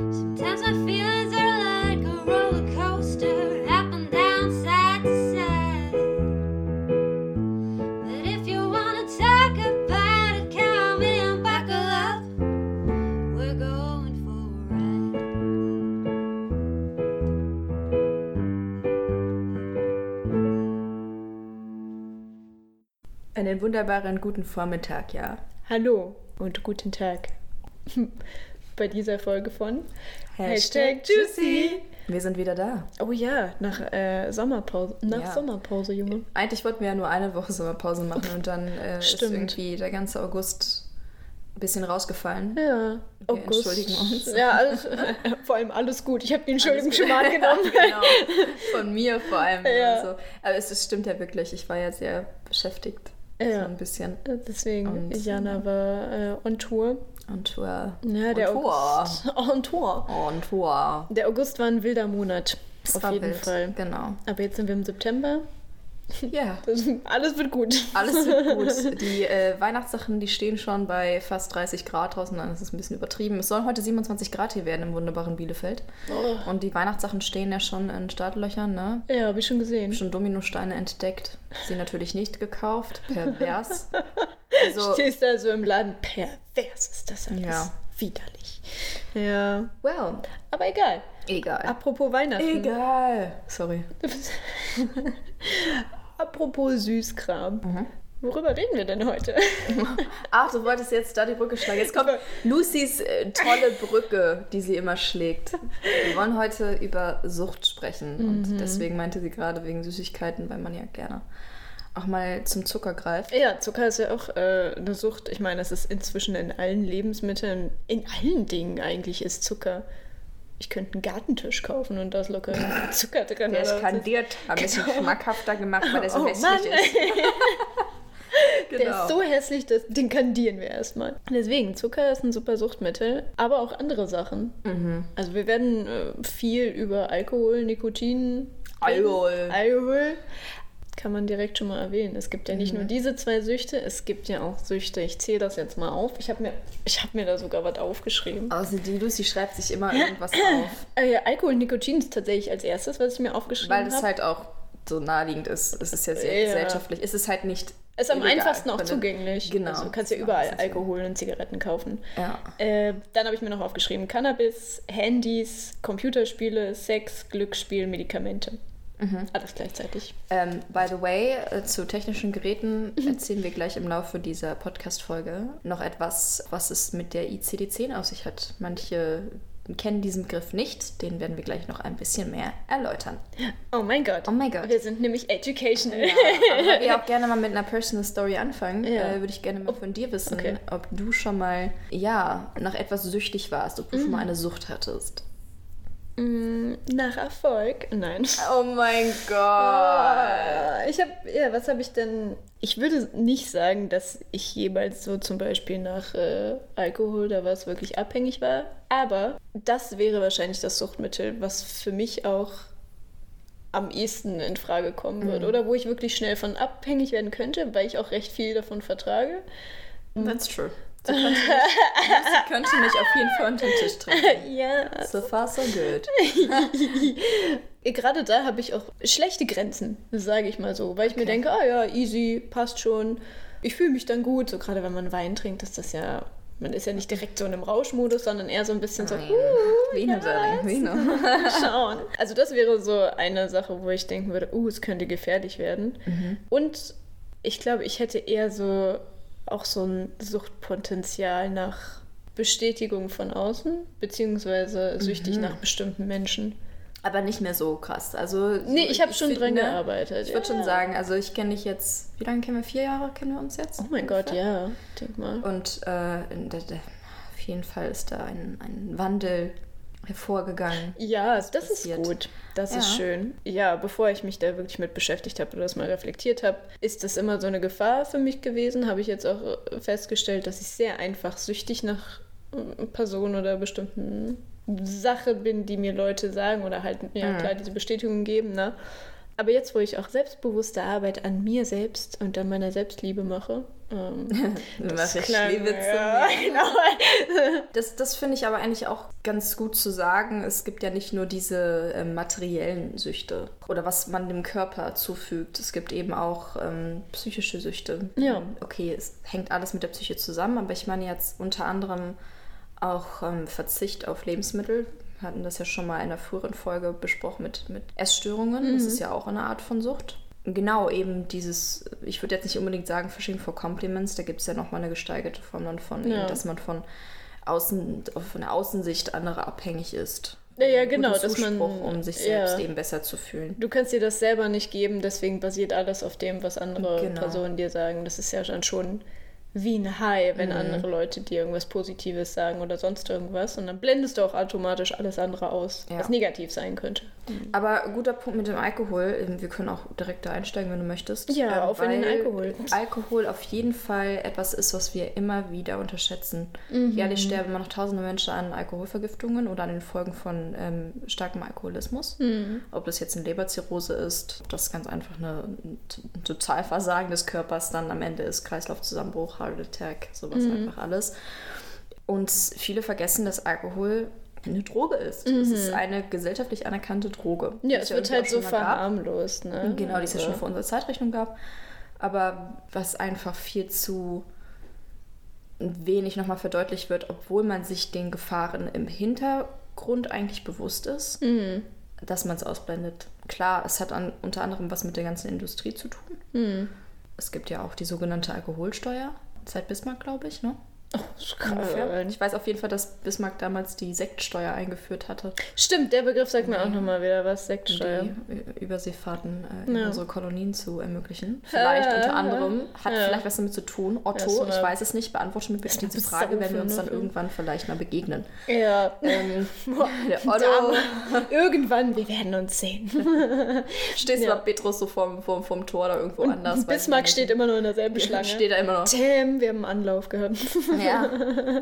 Sometimes my feelings are like a roller coaster, up and down, side to side. But if you wanna talk about it, come in, buckle up. We're going for a ride. Einen wunderbaren guten Vormittag, ja. Hallo und guten Tag bei dieser Folge von #Juicy. Wir sind wieder da. Oh ja, nach Sommerpause. Ja. Sommerpause, Junge. Eigentlich wollten wir ja nur eine Woche Sommerpause machen und dann ist Stimmt. irgendwie der ganze August ein bisschen rausgefallen. Ja, Wir entschuldigen uns. Ja, alles, vor allem alles gut. Ich habe die Entschuldigung schon mal angenommen. Genau, von mir vor allem. Ja. Also. Aber es stimmt ja wirklich, ich war ja sehr beschäftigt. Ja. So ein bisschen. Deswegen, Und, Jana war on Tour. On Tour. Ja, der On Tour. August. On Tour. On Tour. Der August war ein wilder Monat. Es Auf war jeden wild. Fall. Genau. Aber jetzt sind wir im September. Ja. Alles wird gut. Alles wird gut. Die Weihnachtssachen, die stehen schon bei fast 30 Grad draußen. Nein, das ist ein bisschen übertrieben. Es sollen heute 27 Grad hier werden im wunderbaren Bielefeld. Oh. Und die Weihnachtssachen stehen ja schon in Startlöchern, ne? Ja, habe ich schon gesehen. Schon Dominosteine entdeckt. Sie natürlich nicht gekauft. Pervers. Also, Stehst da so im Laden, pervers ist das alles. Ja. Widerlich. Ja. well, Aber egal. egal. Apropos Weihnachten. Egal. Sorry. Apropos Süßkram. Worüber reden wir denn heute? Ach, du wolltest jetzt da die Brücke schlagen. Jetzt kommt Lucys tolle Brücke, die sie immer schlägt. Wir wollen heute über Sucht sprechen. Und deswegen meinte sie gerade wegen Süßigkeiten, weil man ja gerne auch mal zum Zucker greift. Ja, Zucker ist ja auch eine Sucht. Ich meine, es ist inzwischen in allen Lebensmitteln, in allen Dingen eigentlich ist Zucker. Ich könnte einen Gartentisch kaufen und da ist locker Zucker drin. Der ist oder was. kandiert, ein bisschen schmackhafter gemacht, weil der so Oh, hässlich Mann. ist. Genau. Der ist so hässlich, den kandieren wir erstmal. Deswegen, Zucker ist ein super Suchtmittel, aber auch andere Sachen. Also wir werden viel über Alkohol, Nikotin, Alkohol kann man direkt schon mal erwähnen. Es gibt ja nicht nur diese zwei Süchte, es gibt ja auch Süchte. Ich zähle das jetzt mal auf. Ich hab mir da sogar was aufgeschrieben. Also die Lucy schreibt sich immer irgendwas auf. Alkohol und Nikotin ist tatsächlich als erstes, was ich mir aufgeschrieben habe. Weil das halt auch so naheliegend ist. Es ist ja sehr gesellschaftlich. Es ist halt nicht ist am illegal, einfachsten auch weil- zugänglich. Genau. Also du kannst ja Das überall ist so. Alkohol und Zigaretten kaufen. Ja. Dann habe ich mir noch aufgeschrieben, Cannabis, Handys, Computerspiele, Sex, Glücksspiel, Medikamente. Alles gleichzeitig. By the way, zu technischen Geräten erzählen wir gleich im Laufe dieser Podcast-Folge noch etwas, was es mit der ICD-10 auf sich hat. Manche kennen diesen Begriff nicht, den werden wir gleich noch ein bisschen mehr erläutern. Oh mein Gott. Oh mein Gott. Wir sind nämlich educational. Ja, aber weil wir auch gerne mal mit einer Personal Story anfangen, Ja. würde ich gerne mal von dir wissen, Okay. ob du schon mal, nach etwas süchtig warst, ob du schon mal eine Sucht hattest. Nach Erfolg? Nein. Oh mein Gott. Was habe ich denn? Ich würde nicht sagen, dass ich jemals so zum Beispiel nach Alkohol oder was wirklich abhängig war, aber das wäre wahrscheinlich das Suchtmittel, was für mich auch am ehesten in Frage kommen würde oder wo ich wirklich schnell von abhängig werden könnte, weil ich auch recht viel davon vertrage. That's true. Sie könnte mich auf jeden Fall unter den Tisch treten. Ja. So far, so good. Gerade da habe ich auch schlechte Grenzen, sage ich mal so, weil ich mir denke, easy, passt schon, ich fühle mich dann gut. So gerade wenn man Wein trinkt, ist das ja, man ist ja nicht direkt so in einem Rauschmodus, sondern eher so ein bisschen so, Vino, Darling, Vino. schauen. Also das wäre so eine Sache, wo ich denken würde, es könnte gefährlich werden. Und ich glaube, ich hätte eher auch so ein Suchtpotenzial nach Bestätigung von außen, beziehungsweise süchtig nach bestimmten Menschen. Aber nicht mehr so krass. Also, Nee, ich habe schon find, dran ne, gearbeitet. Ich würde schon sagen, also ich kenne dich jetzt, wie lange kennen wir? 4 Jahre kennen wir uns jetzt? Oh mein Gott, ja, denk mal. Und auf jeden Fall ist da ein Wandel hervorgegangen. Ja, das passiert. ist gut. Das ist Ja. schön. Ja, bevor ich mich da wirklich mit beschäftigt habe oder das mal reflektiert habe, ist das immer so eine Gefahr für mich gewesen. Habe ich jetzt auch festgestellt, dass ich sehr einfach süchtig nach Personen oder bestimmten Sache bin, die mir Leute sagen oder halt, ja klar, diese Bestätigung geben, ne? Aber jetzt, wo ich auch selbstbewusste Arbeit an mir selbst und an meiner Selbstliebe mache, das klang, Schleewitze. ja, genau. Das finde ich aber eigentlich auch ganz gut zu sagen. Es gibt ja nicht nur diese materiellen Süchte oder was man dem Körper zufügt. Es gibt eben auch psychische Süchte. Ja. Okay, es hängt alles mit der Psyche zusammen, aber ich meine jetzt unter anderem auch Verzicht auf Lebensmittel. Wir hatten das ja schon mal in einer früheren Folge besprochen mit Essstörungen. Das ist ja auch eine Art von Sucht. Genau, eben dieses, ich würde jetzt nicht unbedingt sagen Fishing for Compliments, da gibt es ja nochmal eine gesteigerte Form dann von, eben, dass man von der Außensicht anderer abhängig ist. Ja, genau, Guten dass man, Zuspruch, um sich selbst eben besser zu fühlen. Du kannst dir das selber nicht geben, deswegen basiert alles auf dem, was andere Genau. Personen dir sagen. Das ist ja dann schon wie ein High, wenn andere Leute dir irgendwas Positives sagen oder sonst irgendwas. Und dann blendest du auch automatisch alles andere aus, was negativ sein könnte. Aber guter Punkt mit dem Alkohol. Wir können auch direkt da einsteigen, wenn du möchtest. Ja, auf in den Alkohol. Alkohol auf jeden Fall etwas ist, was wir immer wieder unterschätzen. Jährlich sterben immer noch tausende Menschen an Alkoholvergiftungen oder an den Folgen von starkem Alkoholismus. Ob das jetzt eine Leberzirrhose ist, ob das ganz einfach ein Totalversagen des Körpers dann am Ende ist, Kreislaufzusammenbruch, Heart Attack, sowas einfach alles. Und viele vergessen, dass Alkohol eine Droge ist. Es ist eine gesellschaftlich anerkannte Droge. Ja, es wird halt so verharmlost. Ne? Genau, die es ja schon vor unserer Zeitrechnung gab. Aber was einfach viel zu wenig nochmal verdeutlicht wird, obwohl man sich den Gefahren im Hintergrund eigentlich bewusst ist, dass man es ausblendet. Klar, es hat unter anderem was mit der ganzen Industrie zu tun. Es gibt ja auch die sogenannte Alkoholsteuer, seit Bismarck, glaube ich, ne? Ich weiß auf jeden Fall, dass Bismarck damals die Sektsteuer eingeführt hatte. Stimmt, der Begriff sagt mir auch nochmal wieder was, Sektsteuer. Die Überseefahrten in unsere Kolonien zu ermöglichen. Vielleicht unter anderem, hat vielleicht was damit zu tun. Otto, ich weiß es nicht, beantworte mir bitte diese Frage, wenn wir uns dann irgendwann vielleicht mal begegnen. Ja. Der Otto. Irgendwann, wir werden uns sehen. Stehst du mal Petrus so vorm Tor oder irgendwo anders. Bismarck steht immer noch in derselben Schlange. Steht da immer noch. Tim, wir haben einen Anlauf gehabt. Ja.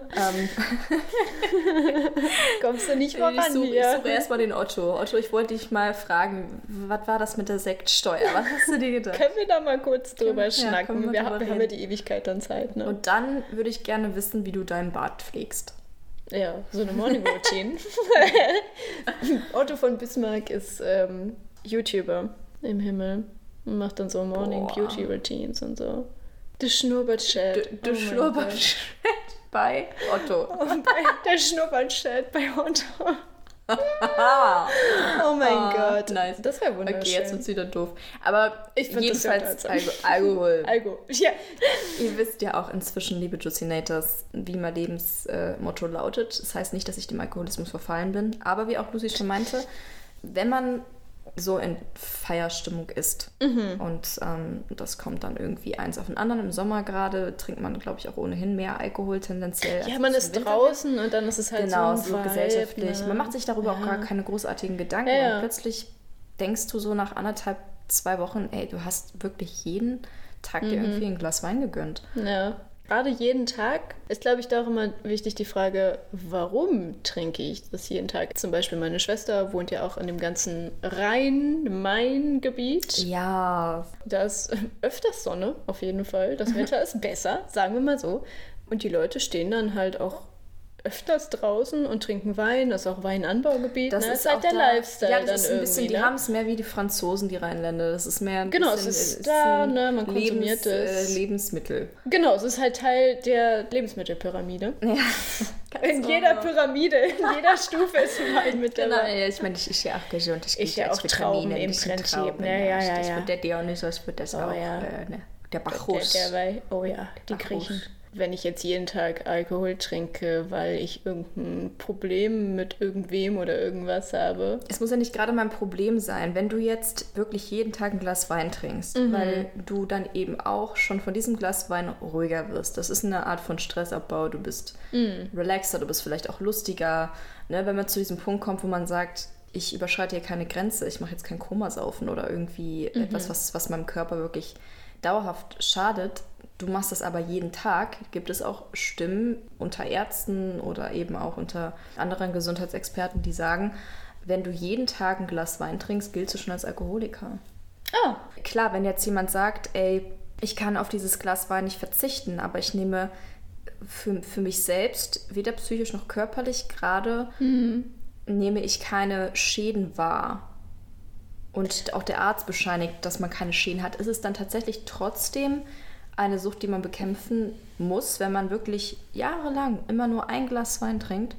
Kommst du nicht voran Ich suche erstmal den Otto. Otto, ich wollte dich mal fragen, was war das mit der Sektsteuer? Was hast du dir gedacht? Können wir da mal kurz drüber schnacken? Wir haben reden. ja die Ewigkeit dann Zeit. Ne? Und dann würde ich gerne wissen, wie du deinen Bart pflegst. Ja, so eine Morning Routine. Otto von Bismarck ist YouTuber im Himmel und macht dann so Morning Beauty Routines und so. Der Schnurrbart-Chat. Der Schnurrbart-Chat bei Otto. Der Schnurrbart-Chat bei Otto. Oh mein Gott. Nice. Das wäre wunderschön. Okay, jetzt wird es wieder doof. Aber ich jedenfalls Alkohol. Ja. Ihr wisst ja auch inzwischen, liebe Jucinators, wie mein Lebensmotto lautet. Das heißt nicht, dass ich dem Alkoholismus verfallen bin. Aber wie auch Lucy schon meinte, wenn man so in Feierstimmung ist. Und das kommt dann irgendwie eins auf den anderen. Im Sommer gerade trinkt man, glaube ich, auch ohnehin mehr Alkohol tendenziell. Ja, man ist draußen und dann ist es halt genau, so ein Vibe, gesellschaftlich. Ne? Man macht sich darüber auch gar keine großartigen Gedanken. Ja. Und plötzlich denkst du so nach 2 Wochen, ey, du hast wirklich jeden Tag dir irgendwie ein Glas Wein gegönnt. Ja. Gerade jeden Tag ist, glaube ich, da auch immer wichtig die Frage, warum trinke ich das jeden Tag? Zum Beispiel meine Schwester wohnt ja auch in dem ganzen Rhein-Main-Gebiet. Ja. Da ist öfters Sonne, auf jeden Fall. Das Wetter ist besser, sagen wir mal so. Und die Leute stehen dann halt auch öfters draußen und trinken Wein. Das ist auch Weinanbaugebiet. Das ist halt der Lifestyle. Ja, das dann ist ein bisschen, irgendwie, die haben es mehr wie die Franzosen, die Rheinländer. Das ist mehr ein genau, bisschen, es ist da, ne, man konsumiert es. Lebensmittel. Genau, es ist halt Teil der Lebensmittelpyramide. Ja. In jeder Pyramide, in jeder Stufe ist Wein mit dabei. Genau, ja, ich meine, ich ja auch gesund. Ich ja auch Trauben im Prinzip. Ja. Das wird der Dionysos, wird das auch. Ja. Der Bacchus. Oh ja, die Griechen. Wenn ich jetzt jeden Tag Alkohol trinke, weil ich irgendein Problem mit irgendwem oder irgendwas habe. Es muss ja nicht gerade mein Problem sein, wenn du jetzt wirklich jeden Tag ein Glas Wein trinkst, weil du dann eben auch schon von diesem Glas Wein ruhiger wirst. Das ist eine Art von Stressabbau. Du bist relaxer, du bist vielleicht auch lustiger. Ne? Wenn man zu diesem Punkt kommt, wo man sagt, ich überschreite hier keine Grenze, ich mache jetzt kein Komasaufen oder irgendwie etwas, was meinem Körper wirklich dauerhaft schadet. Du machst das aber jeden Tag, gibt es auch Stimmen unter Ärzten oder eben auch unter anderen Gesundheitsexperten, die sagen, wenn du jeden Tag ein Glas Wein trinkst, giltst du schon als Alkoholiker. Ah. Klar, wenn jetzt jemand sagt, ey, ich kann auf dieses Glas Wein nicht verzichten, aber ich nehme für mich selbst, weder psychisch noch körperlich gerade, nehme ich keine Schäden wahr. Und auch der Arzt bescheinigt, dass man keine Schäden hat. Ist es dann tatsächlich trotzdem eine Sucht, die man bekämpfen muss, wenn man wirklich jahrelang immer nur ein Glas Wein trinkt?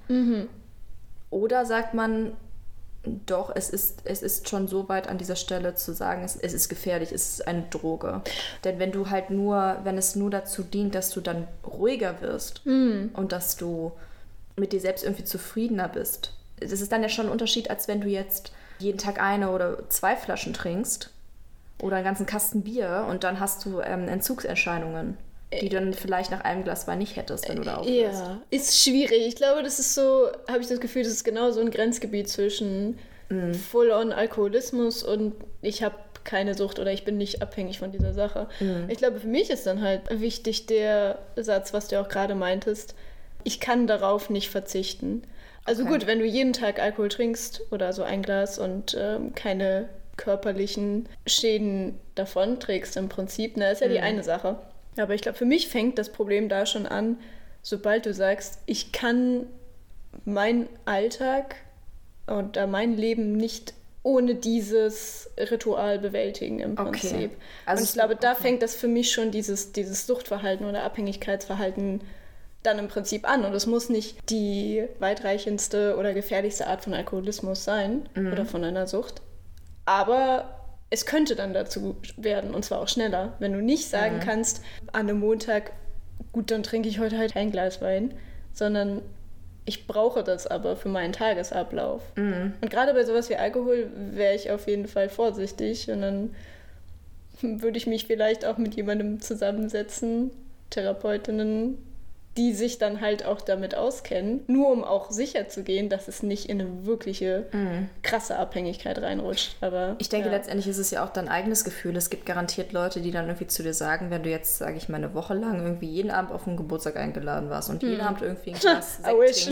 Oder sagt man, doch, es ist schon so weit an dieser Stelle zu sagen, es ist gefährlich, es ist eine Droge. Denn wenn es nur dazu dient, dass du dann ruhiger wirst und dass du mit dir selbst irgendwie zufriedener bist, das ist dann ja schon ein Unterschied, als wenn du jetzt jeden Tag 1 oder 2 Flaschen trinkst oder einen ganzen Kasten Bier und dann hast du Entzugserscheinungen, die du dann vielleicht nach einem Glas Wein nicht hättest, wenn du da aufhörst. Ja, ist schwierig. Ich glaube, das ist so, habe ich das Gefühl, das ist genau so ein Grenzgebiet zwischen Full-on-Alkoholismus und ich habe keine Sucht oder ich bin nicht abhängig von dieser Sache. Ich glaube, für mich ist dann halt wichtig der Satz, was du auch gerade meintest, ich kann darauf nicht verzichten. Also gut, wenn du jeden Tag Alkohol trinkst oder so ein Glas und keine körperlichen Schäden davon trägst im Prinzip, ist ja die eine Sache. Aber ich glaube, für mich fängt das Problem da schon an, sobald du sagst, ich kann meinen Alltag oder mein Leben nicht ohne dieses Ritual bewältigen im Prinzip. Okay. Also und ich glaube, da fängt das für mich schon dieses Suchtverhalten oder Abhängigkeitsverhalten dann im Prinzip an. Und es muss nicht die weitreichendste oder gefährlichste Art von Alkoholismus sein oder von einer Sucht. Aber es könnte dann dazu werden, und zwar auch schneller. Wenn du nicht sagen kannst, an einem Montag, gut, dann trinke ich heute halt kein Glas Wein, sondern ich brauche das aber für meinen Tagesablauf. Und gerade bei sowas wie Alkohol wäre ich auf jeden Fall vorsichtig und dann würde ich mich vielleicht auch mit jemandem zusammensetzen, Therapeutinnen, die sich dann halt auch damit auskennen, nur um auch sicher zu gehen, dass es nicht in eine wirkliche krasse Abhängigkeit reinrutscht. Aber ich denke, letztendlich ist es ja auch dein eigenes Gefühl. Es gibt garantiert Leute, die dann irgendwie zu dir sagen, wenn du jetzt, sage ich mal, eine Woche lang irgendwie jeden Abend auf einen Geburtstag eingeladen warst und jeden Abend irgendwie ein Glas Sekt trinkst.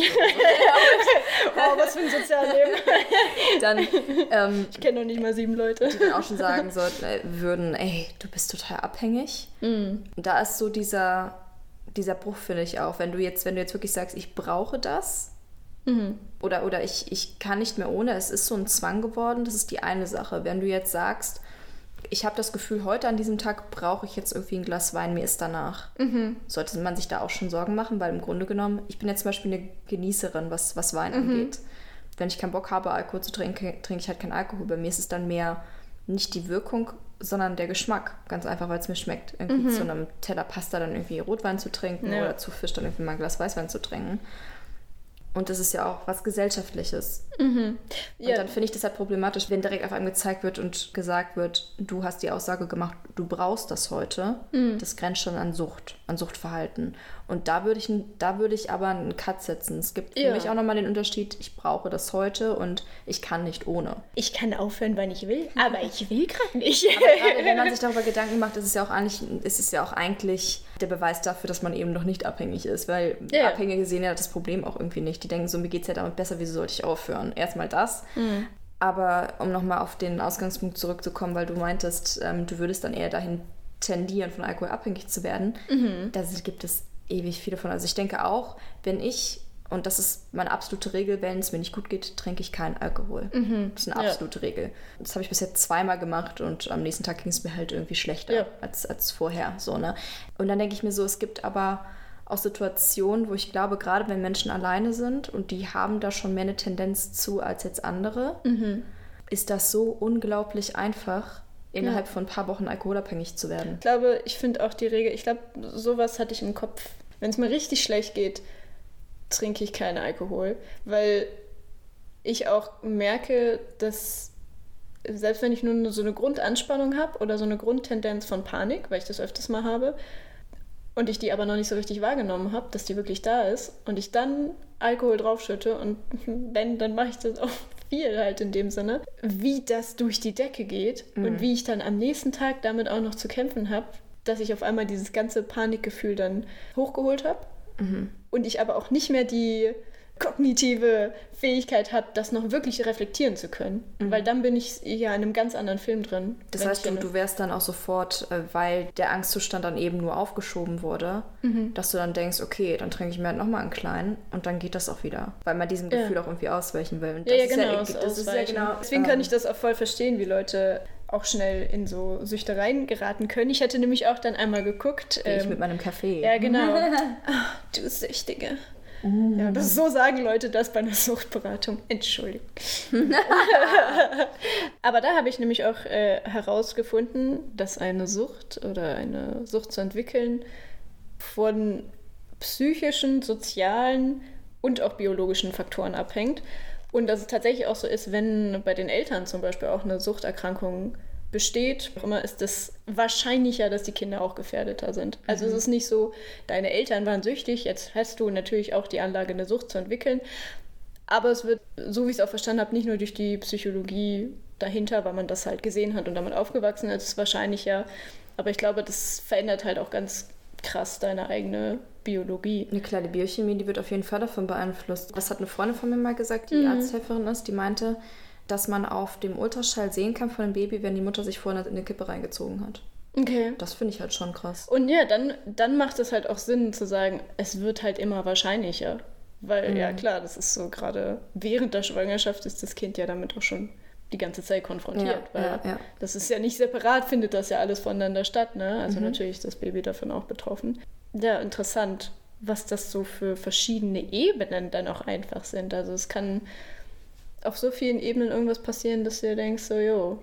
Oh, was für ein Sozialleben. Dann, ich kenne noch nicht mal 7 Leute. Die dann auch schon sagen würden, ey, du bist total abhängig. Da ist so dieser Bruch, finde ich auch, wenn du jetzt wirklich sagst, ich brauche das oder ich kann nicht mehr ohne, es ist so ein Zwang geworden, das ist die eine Sache. Wenn du jetzt sagst, ich habe das Gefühl, heute an diesem Tag brauche ich jetzt irgendwie ein Glas Wein, mir ist danach. Sollte man sich da auch schon Sorgen machen, weil im Grunde genommen, ich bin jetzt zum Beispiel eine Genießerin, was Wein angeht. Wenn ich keinen Bock habe, Alkohol zu trinken, trinke ich halt keinen Alkohol. Bei mir ist es dann mehr nicht die Wirkung, sondern der Geschmack. Ganz einfach, weil es mir schmeckt. Irgendwie zu einem Teller Pasta dann irgendwie Rotwein zu trinken oder zu Fisch dann irgendwie mal ein Glas Weißwein zu trinken. Und das ist ja auch was Gesellschaftliches. Und dann finde ich das halt problematisch, wenn direkt auf einem gezeigt wird und gesagt wird, du hast die Aussage gemacht, du brauchst das heute. Das grenzt schon an Sucht, an Suchtverhalten. Und da würde ich aber einen Cut setzen. Es gibt für mich auch nochmal den Unterschied, ich brauche das heute und ich kann nicht ohne. Ich kann aufhören, wann ich will, aber ich will gerade nicht. Aber gerade wenn man sich darüber Gedanken macht, ist es ja auch eigentlich der Beweis dafür, dass man eben noch nicht abhängig ist. Weil Abhängige sehen ja das Problem auch irgendwie nicht. Die denken so, mir geht es ja damit besser, wieso sollte ich aufhören? Erstmal das. Aber um nochmal auf den Ausgangspunkt zurückzukommen, weil du meintest, du würdest dann eher dahin tendieren, von Alkohol abhängig zu werden. Da gibt es ewig viele von. Also ich denke auch, und das ist meine absolute Regel, wenn es mir nicht gut geht, trinke ich keinen Alkohol. Das ist eine absolute Regel. Das habe ich bisher 2-mal gemacht und am nächsten Tag ging es mir halt irgendwie schlechter als vorher. So, ne? Und dann denke ich mir so, es gibt aber auch Situationen, wo ich glaube, gerade wenn Menschen alleine sind und die haben da schon mehr eine Tendenz zu als jetzt andere, ist das so unglaublich einfach, innerhalb von ein paar Wochen alkoholabhängig zu werden. Ich finde auch die Regel, sowas hatte ich im Kopf. Wenn es mir richtig schlecht geht, trinke ich keinen Alkohol, weil ich auch merke, dass selbst wenn ich nur so eine Grundanspannung habe oder so eine Grundtendenz von Panik, weil ich das öfters mal habe und ich die aber noch nicht so richtig wahrgenommen habe, dass die wirklich da ist und ich dann Alkohol draufschütte und wenn, dann mache ich das auch viel halt in dem Sinne, wie das durch die Decke geht und wie ich dann am nächsten Tag damit auch noch zu kämpfen habe, dass ich auf einmal dieses ganze Panikgefühl dann hochgeholt habe und ich aber auch nicht mehr die kognitive Fähigkeit habe, das noch wirklich reflektieren zu können. Weil dann bin ich ja in einem ganz anderen Film drin. Das heißt, du wärst dann auch sofort, weil der Angstzustand dann eben nur aufgeschoben wurde, dass du dann denkst, okay, dann trinke ich mir halt nochmal einen kleinen und dann geht das auch wieder. Weil man diesem Gefühl auch irgendwie ausweichen will. Und das ist ja genau. Deswegen kann ich das auch voll verstehen, wie Leute auch schnell in so Süchtereien geraten können. Ich hatte nämlich auch dann einmal geguckt. Ich mit meinem Kaffee. Ja, genau. Du Süchtige. Ja, so sagen Leute das bei einer Suchtberatung. Entschuldigung. Aber da habe ich nämlich auch herausgefunden, dass eine Sucht oder eine Sucht zu entwickeln von psychischen, sozialen und auch biologischen Faktoren abhängt. Und dass es tatsächlich auch so ist, wenn bei den Eltern zum Beispiel auch eine Suchterkrankung besteht, auch immer ist es wahrscheinlicher, dass die Kinder auch gefährdeter sind. Also es ist nicht so, deine Eltern waren süchtig, jetzt hast du natürlich auch die Anlage, eine Sucht zu entwickeln. Aber es wird, so wie ich es auch verstanden habe, nicht nur durch die Psychologie dahinter, weil man das halt gesehen hat und damit aufgewachsen ist, wahrscheinlicher. Aber ich glaube, das verändert halt auch ganz krass deine eigene Biologie. Eine kleine Biochemie, die wird auf jeden Fall davon beeinflusst. Das hat eine Freundin von mir mal gesagt, die Arzthelferin ist, die meinte, dass man auf dem Ultraschall sehen kann von dem Baby, wenn die Mutter sich vorhin in eine Kippe reingezogen hat. Okay. Das finde ich halt schon krass. Und ja, dann macht es halt auch Sinn zu sagen, es wird halt immer wahrscheinlicher. Weil, ja klar, das ist so gerade während der Schwangerschaft ist das Kind ja damit auch schon die ganze Zeit konfrontiert. Weil das ist ja nicht separat, findet das ja alles voneinander statt, ne? Also natürlich ist das Baby davon auch betroffen. Ja, interessant, was das so für verschiedene Ebenen dann auch einfach sind. Also es kann auf so vielen Ebenen irgendwas passieren, dass du dir denkst, so,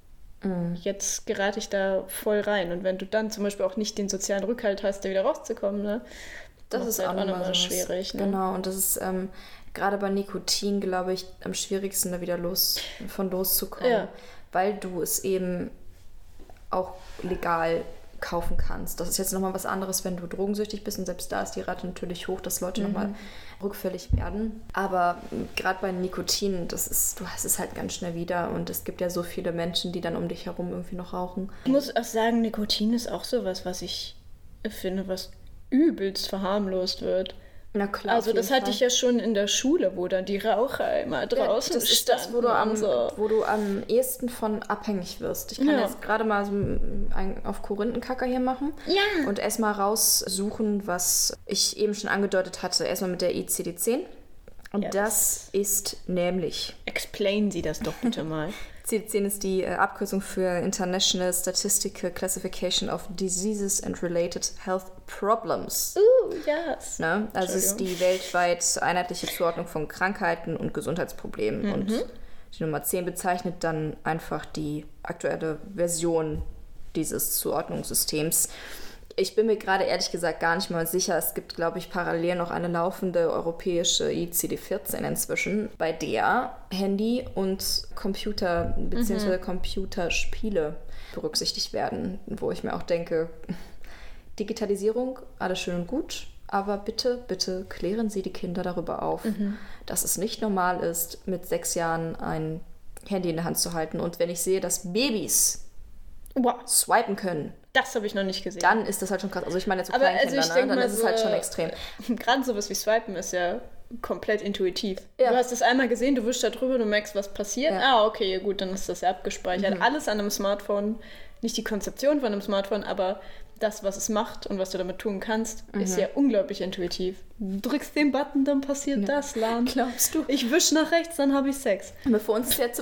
jetzt gerate ich da voll rein. Und wenn du dann zum Beispiel auch nicht den sozialen Rückhalt hast, da wieder rauszukommen, ne? Das ist halt auch nochmal schwierig. Ne? Genau, und das ist gerade bei Nikotin, glaube ich, am schwierigsten, da wieder loszukommen. Ja. Weil du es eben auch legal kaufen kannst. Das ist jetzt nochmal was anderes, wenn du drogensüchtig bist und selbst da ist die Rate natürlich hoch, dass Leute nochmal rückfällig werden. Aber gerade bei Nikotin, du hast es halt ganz schnell wieder und es gibt ja so viele Menschen, die dann um dich herum irgendwie noch rauchen. Ich muss auch sagen, Nikotin ist auch sowas, was ich finde, was übelst verharmlost wird. Na klar. Also das hatte ich ja schon in der Schule, wo dann die Raucher immer draußen das ist das, wo du am ehesten von abhängig wirst. Ich kann jetzt gerade mal so auf Korinthenkacker hier machen und erstmal raussuchen, was ich eben schon angedeutet hatte. Erstmal mit der ICD-10. Und das ist nämlich... Explain Sie das doch bitte mal. ICD-10 ist die Abkürzung für International Statistical Classification of Diseases and Related Health Problems. Yes. Ne? Also es ist die weltweit einheitliche Zuordnung von Krankheiten und Gesundheitsproblemen. Und die Nummer 10 bezeichnet dann einfach die aktuelle Version dieses Zuordnungssystems. Ich bin mir gerade ehrlich gesagt gar nicht mal sicher. Es gibt, glaube ich, parallel noch eine laufende europäische ICD-14 inzwischen, bei der Handy und Computer bzw. Computerspiele berücksichtigt werden, wo ich mir auch denke, Digitalisierung, alles schön und gut, aber bitte, bitte klären Sie die Kinder darüber auf, dass es nicht normal ist, mit 6 Jahren ein Handy in der Hand zu halten. Und wenn ich sehe, dass Babys swipen können, das habe ich noch nicht gesehen. Dann ist das halt schon krass. Also ich meine jetzt so Kleinkinder, dann ist es halt schon extrem. Gerade sowas wie Swipen ist ja komplett intuitiv. Ja. Du hast es einmal gesehen, du wischst da drüber, du merkst, was passiert. Ja. Okay, gut, dann ist das ja abgespeichert. Alles an einem Smartphone, nicht die Konzeption von einem Smartphone, aber das, was es macht und was du damit tun kannst, ist ja unglaublich intuitiv. Du drückst den Button, dann passiert das, Lan. Glaubst du? Ich wisch nach rechts, dann habe ich Sex. Aber für uns ist jetzt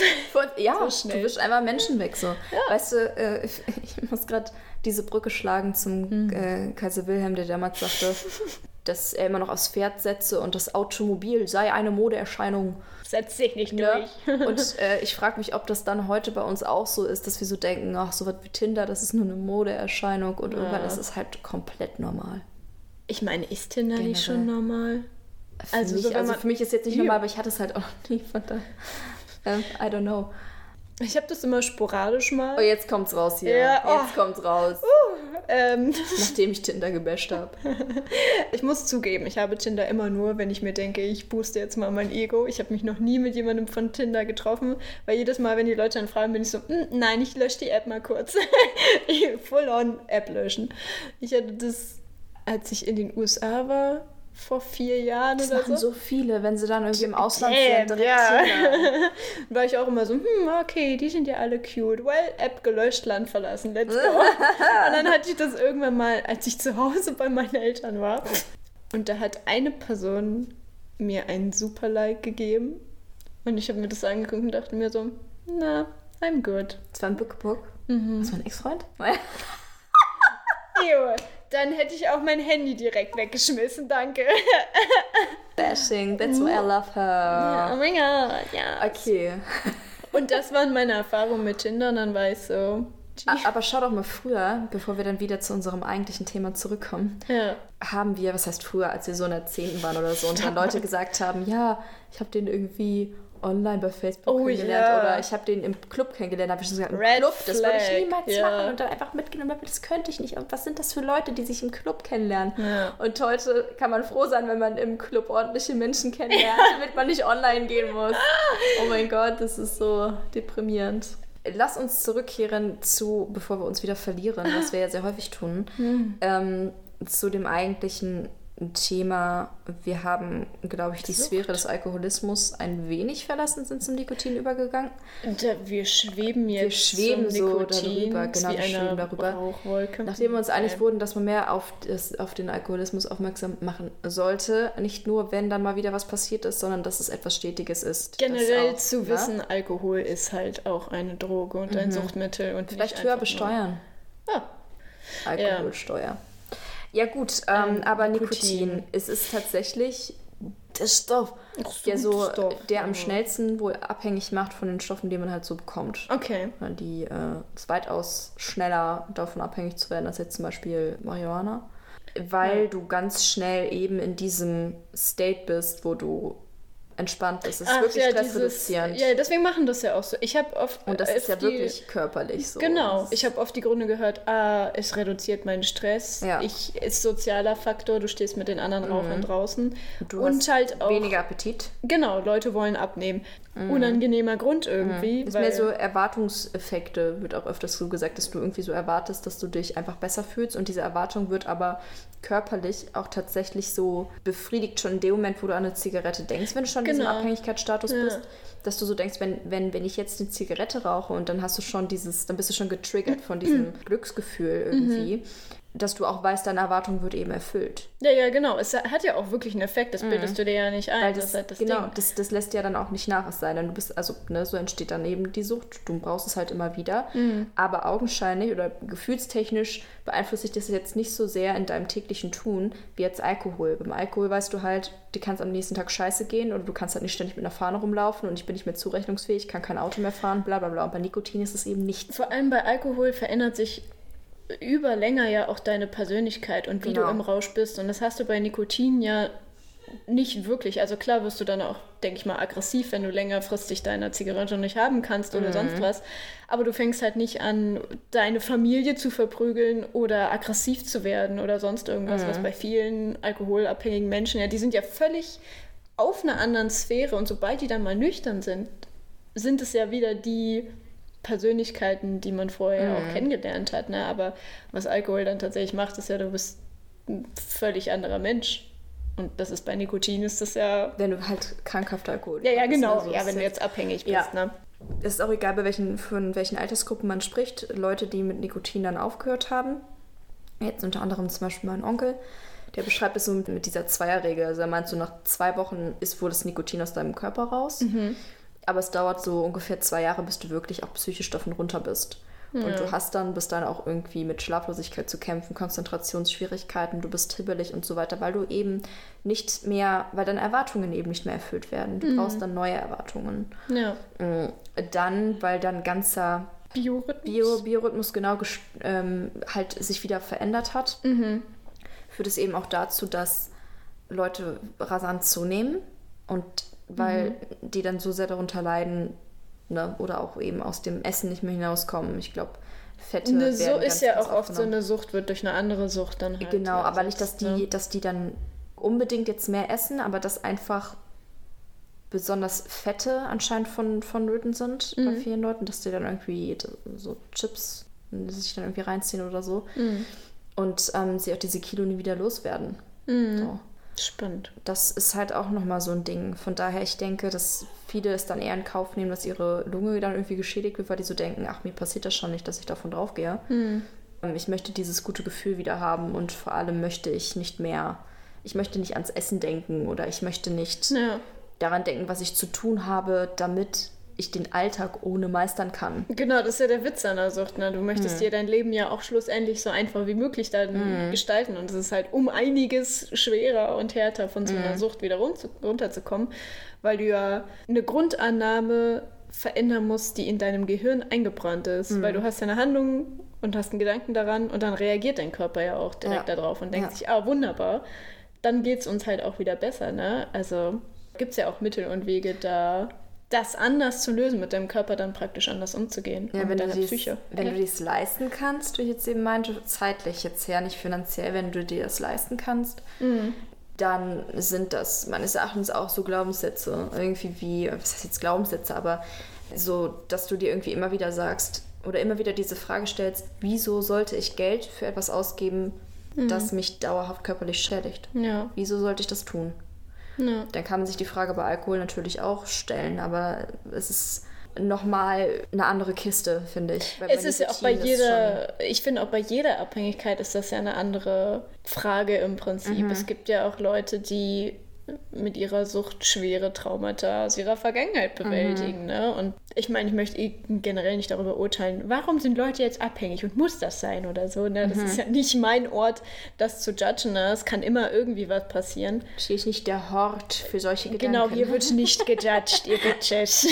so du wischst einfach Menschen weg. So. Ja. Weißt du, ich muss gerade diese Brücke schlagen zum Kaiser Wilhelm, der damals sagte, dass er immer noch aufs Pferd setze und das Automobil sei eine Modeerscheinung. Setzt sich nicht durch. Und ich frage mich, ob das dann heute bei uns auch so ist, dass wir so denken, ach, so was wie Tinder, das ist nur eine Modeerscheinung und irgendwann ist es halt komplett normal. Ich meine, ist Tinder nicht schon normal? Für mich ist jetzt nicht normal, aber ich hatte es halt auch noch nie, von daher. I don't know. Ich habe das immer sporadisch mal. Oh, jetzt kommt's raus hier. Ja, jetzt kommt's raus. Nachdem ich Tinder gebasht habe. Ich muss zugeben, ich habe Tinder immer nur, wenn ich mir denke, ich booste jetzt mal mein Ego. Ich habe mich noch nie mit jemandem von Tinder getroffen, weil jedes Mal, wenn die Leute dann fragen, bin ich so, nein, ich lösche die App mal kurz. Full-on App löschen. Ich hatte das, als ich in den USA war, vor 4 Jahren Das oder machen so. so viele, wenn sie dann irgendwie im Ausland Damn, sind. Direkt ja. Tinder. War ich auch immer so, okay, die sind ja alle cute. Well, App gelöscht, Land verlassen, let's go. Und dann hatte ich das irgendwann mal, als ich zu Hause bei meinen Eltern war. Und da hat eine Person mir einen Super-Like gegeben. Und ich habe mir das angeguckt und dachte mir so, na, I'm good. Das war ein Book. Das war ein Ex-Freund? Ew, dann hätte ich auch mein Handy direkt weggeschmissen, danke. Bashing, that's why I love her. Oh mein Gott, ja. Okay. Und das waren meine Erfahrungen mit Tinder und dann war ich so... Aber schau doch mal früher, bevor wir dann wieder zu unserem eigentlichen Thema zurückkommen, Ja. haben wir, was heißt früher, als wir so in der 10. waren oder so, und dann Leute gesagt haben, ja, ich habe den irgendwie online bei Facebook kennengelernt ja. oder ich habe den im Club kennengelernt, habe ich schon gesagt, im Red Club, das würde ich Flag, niemals ja. machen und dann einfach mitgenommen, aber das könnte ich nicht. Und was sind das für Leute, die sich im Club kennenlernen? Ja. Und heute kann man froh sein, wenn man im Club ordentliche Menschen kennenlernt, damit man nicht online gehen muss. Oh mein Gott, das ist so deprimierend. Lass uns zurückkehren zu, bevor wir uns wieder verlieren, was wir ja sehr häufig tun, zu dem eigentlichen Thema. Wir haben, glaube ich, die Sphäre des Alkoholismus ein wenig verlassen, sind zum Nikotin übergegangen. Wir schweben jetzt Wir schweben zum so Nikotin, darüber, genau, wie wir schweben eine darüber. Rauchwolke. Nachdem wir uns einig wurden, dass man mehr auf den Alkoholismus aufmerksam machen sollte, nicht nur, wenn dann mal wieder was passiert ist, sondern dass es etwas Stetiges ist. Generell Das auch, zu ne? wissen, Alkohol ist halt auch eine Droge und ein Suchtmittel. Und Vielleicht nicht höher einfach besteuern. Nur, Alkoholsteuer. Ja gut, aber Nikotin, Nikotin. es ist tatsächlich der Stoff, der so, Suchtstoff, der am ja. schnellsten wohl abhängig macht von den Stoffen, die man halt so bekommt. Okay. Die ist weitaus schneller davon abhängig zu werden als jetzt zum Beispiel Marihuana. Weil du ganz schnell eben in diesem State bist, wo du entspannt bist. Es ist wirklich stressreduzierend. Ja, deswegen machen das ja auch so. Ich habe oft... Und das ist ja die- wirklich körperlich so. Genau, Das ich habe oft die Gründe gehört, es reduziert meinen Stress, Ja. ist sozialer Faktor, du stehst mit den anderen Rauchern draußen Du und hast halt auch, weniger Appetit. genau, Leute wollen abnehmen. Unangenehmer Grund irgendwie. Ist weil, mehr so Erwartungseffekte, wird auch öfters so gesagt, dass du irgendwie so erwartest, dass du dich einfach besser fühlst und diese Erwartung wird aber körperlich auch tatsächlich so befriedigt schon in dem Moment, wo du an eine Zigarette denkst, wenn du schon in diesem Genau. Abhängigkeitsstatus Ja. bist, dass du so denkst, wenn ich jetzt eine Zigarette rauche und dann hast du schon dann bist du schon getriggert von diesem Glücksgefühl irgendwie, dass du auch weißt, deine Erwartung wird eben erfüllt. ja, genau, es hat ja auch wirklich einen Effekt, das bildest du dir ja nicht ein, Weil das ist halt das genau, Ding. das lässt ja dann auch nicht nach, es sei denn, du bist, also ne, so entsteht dann eben die Sucht, du brauchst es halt immer wieder, aber augenscheinlich oder gefühlstechnisch beeinflusst sich das jetzt nicht so sehr in deinem täglichen Tun wie jetzt Alkohol. Beim Alkohol weißt du halt, dir kann es am nächsten Tag scheiße gehen oder du kannst halt nicht ständig mit einer Fahne rumlaufen und ich bin nicht mehr zurechnungsfähig, kann kein Auto mehr fahren, bla bla bla. Und bei Nikotin ist es eben nicht. Vor allem bei Alkohol verändert sich über länger ja auch deine Persönlichkeit und wie Genau. du im Rausch bist. Und das hast du bei Nikotin ja nicht wirklich. Also klar wirst du dann auch, denke ich mal, aggressiv, wenn du längerfristig deine Zigarette nicht haben kannst oder sonst was. Aber du fängst halt nicht an, deine Familie zu verprügeln oder aggressiv zu werden oder sonst irgendwas, was bei vielen alkoholabhängigen Menschen, ja, die sind ja völlig auf einer anderen Sphäre. Und sobald die dann mal nüchtern sind, sind es ja wieder die Persönlichkeiten, die man vorher auch kennengelernt hat. Ne? Aber was Alkohol dann tatsächlich macht, ist ja, du bist ein völlig anderer Mensch. Und das ist bei Nikotin, ist das ja... Wenn du halt krankhaft Alkohol Ja, genau. Also Ja, es wenn ist du jetzt abhängig bist. Ja. Ne? Es ist auch egal, von welchen Altersgruppen man spricht. Leute, die mit Nikotin dann aufgehört haben. Jetzt unter anderem zum Beispiel mein Onkel. Der beschreibt es so mit dieser Zweierregel. Also er meint, so nach 2 Wochen ist wohl das Nikotin aus deinem Körper raus. Aber es dauert so ungefähr 2 Jahre, bis du wirklich auch psychisch davon runter bist. Und du hast dann bis dann auch irgendwie mit Schlaflosigkeit zu kämpfen, Konzentrationsschwierigkeiten, du bist hibbelig und so weiter, weil du eben nicht mehr, weil deine Erwartungen eben nicht mehr erfüllt werden. Du brauchst dann neue Erwartungen. Ja. Dann, weil dein ganzer Biorhythmus. Biorhythmus genau halt sich wieder verändert hat, führt es eben auch dazu, dass Leute rasant zunehmen und weil die dann so sehr darunter leiden, ne, oder auch eben aus dem Essen nicht mehr hinauskommen. Ich glaube, Fette So werden ist ganz, ja ganz auch oft so aufgenommen. eine Sucht, wird durch eine andere Sucht dann halt. Genau, aber nicht, ersetzt, dass die dann unbedingt jetzt mehr essen, aber dass einfach besonders Fette anscheinend vonnöten sind bei vielen Leuten, dass die dann irgendwie so Chips sich dann irgendwie reinziehen oder so. Und sie auch diese Kilo nie wieder loswerden. So. Spannend. Das ist halt auch nochmal so ein Ding. Von daher, ich denke, dass viele es dann eher in Kauf nehmen, dass ihre Lunge dann irgendwie geschädigt wird, weil die so denken, ach, mir passiert das schon nicht, dass ich davon draufgehe. Ich möchte dieses gute Gefühl wieder haben und vor allem möchte ich nicht ans Essen denken oder ich möchte nicht daran denken, was ich zu tun habe, damit ich den Alltag ohne meistern kann. Genau, das ist ja der Witz an der Sucht. Ne? Du möchtest dir dein Leben ja auch schlussendlich so einfach wie möglich dann gestalten. Und es ist halt um einiges schwerer und härter von so einer Sucht wieder runterzukommen, weil du ja eine Grundannahme verändern musst, die in deinem Gehirn eingebrannt ist. Weil du hast ja eine Handlung und hast einen Gedanken daran und dann reagiert dein Körper ja auch direkt darauf und denkt sich, wunderbar, dann geht es uns halt auch wieder besser. Ne? Also gibt es ja auch Mittel und Wege, da das anders zu lösen, mit deinem Körper dann praktisch anders umzugehen. Ja, und mit deiner Psyche. Wenn du dies leisten kannst, wie ich jetzt eben meinte, zeitlich jetzt her, nicht finanziell, wenn du dir das leisten kannst, dann sind das meines Erachtens auch so Glaubenssätze, irgendwie wie, was heißt jetzt Glaubenssätze, aber so, dass du dir irgendwie immer wieder sagst oder immer wieder diese Frage stellst, wieso sollte ich Geld für etwas ausgeben, das mich dauerhaft körperlich schädigt? Ja. Wieso sollte ich das tun? Ja. Dann kann man sich die Frage bei Alkohol natürlich auch stellen, aber es ist nochmal eine andere Kiste, finde ich. Es ist ja auch ich finde auch bei jeder Abhängigkeit ist das ja eine andere Frage im Prinzip. Es gibt ja auch Leute, die mit ihrer Sucht schwere Traumata aus ihrer Vergangenheit bewältigen. Ne? Und ich meine, ich möchte generell nicht darüber urteilen, warum sind Leute jetzt abhängig und muss das sein oder so. Ne? Das ist ja nicht mein Ort, das zu judgen. Ne? Es kann immer irgendwie was passieren. Stehe ich nicht der Hort für solche Gedanken. Genau, hier wird nicht gejudged, ihr Bitches.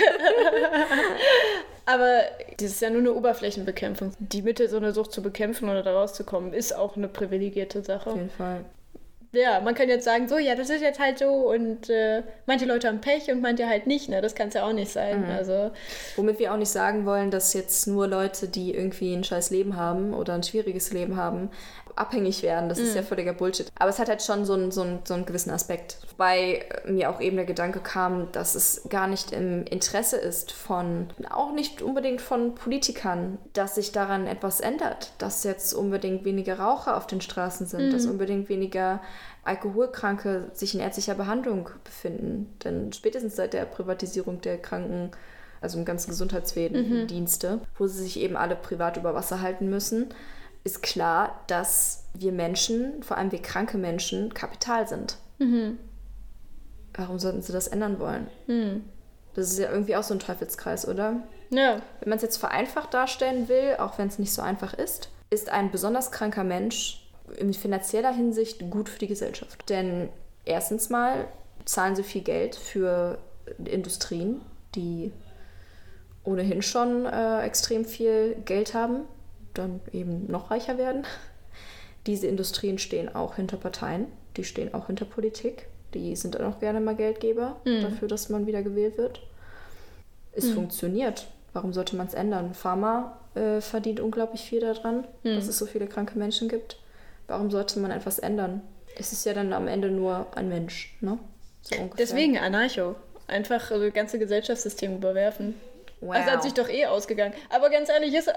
Aber das ist ja nur eine Oberflächenbekämpfung. Die Mittel, so eine Sucht zu bekämpfen oder da rauszukommen, ist auch eine privilegierte Sache. Auf jeden Fall. Ja, man kann jetzt sagen, so, ja, das ist jetzt halt so und manche Leute haben Pech und manche halt nicht, ne? Das kann es ja auch nicht sein. Also, womit wir auch nicht sagen wollen, dass jetzt nur Leute, die irgendwie ein scheiß Leben haben oder ein schwieriges Leben haben, abhängig werden. Das ist ja völliger Bullshit. Aber es hat halt schon so einen gewissen Aspekt. Wobei mir auch eben der Gedanke kam, dass es gar nicht im Interesse ist auch nicht unbedingt von Politikern, dass sich daran etwas ändert. Dass jetzt unbedingt weniger Raucher auf den Straßen sind, dass unbedingt weniger Alkoholkranke sich in ärztlicher Behandlung befinden. Denn spätestens seit der Privatisierung der Kranken, also im ganzen Gesundheitsdienste, wo sie sich eben alle privat über Wasser halten müssen, ist klar, dass wir Menschen, vor allem wir kranke Menschen, Kapital sind. Warum sollten sie das ändern wollen? Das ist ja irgendwie auch so ein Teufelskreis, oder? ja. Wenn man es jetzt vereinfacht darstellen will, auch wenn es nicht so einfach ist ein besonders kranker Mensch in finanzieller Hinsicht gut für die Gesellschaft. Denn erstens mal zahlen sie viel Geld für Industrien, die ohnehin schon extrem viel Geld haben, dann eben noch reicher werden. Diese Industrien stehen auch hinter Parteien, die stehen auch hinter Politik, die sind dann auch gerne mal Geldgeber dafür, dass man wieder gewählt wird. Es funktioniert. Warum sollte man es ändern? Pharma verdient unglaublich viel daran, dass es so viele kranke Menschen gibt. Warum sollte man etwas ändern? Es ist ja dann am Ende nur ein Mensch, ne? So ungefähr. Deswegen Anarcho. Einfach das ganze Gesellschaftssystem überwerfen. Wow. Also hat sich doch ausgegangen. Aber ganz ehrlich ist,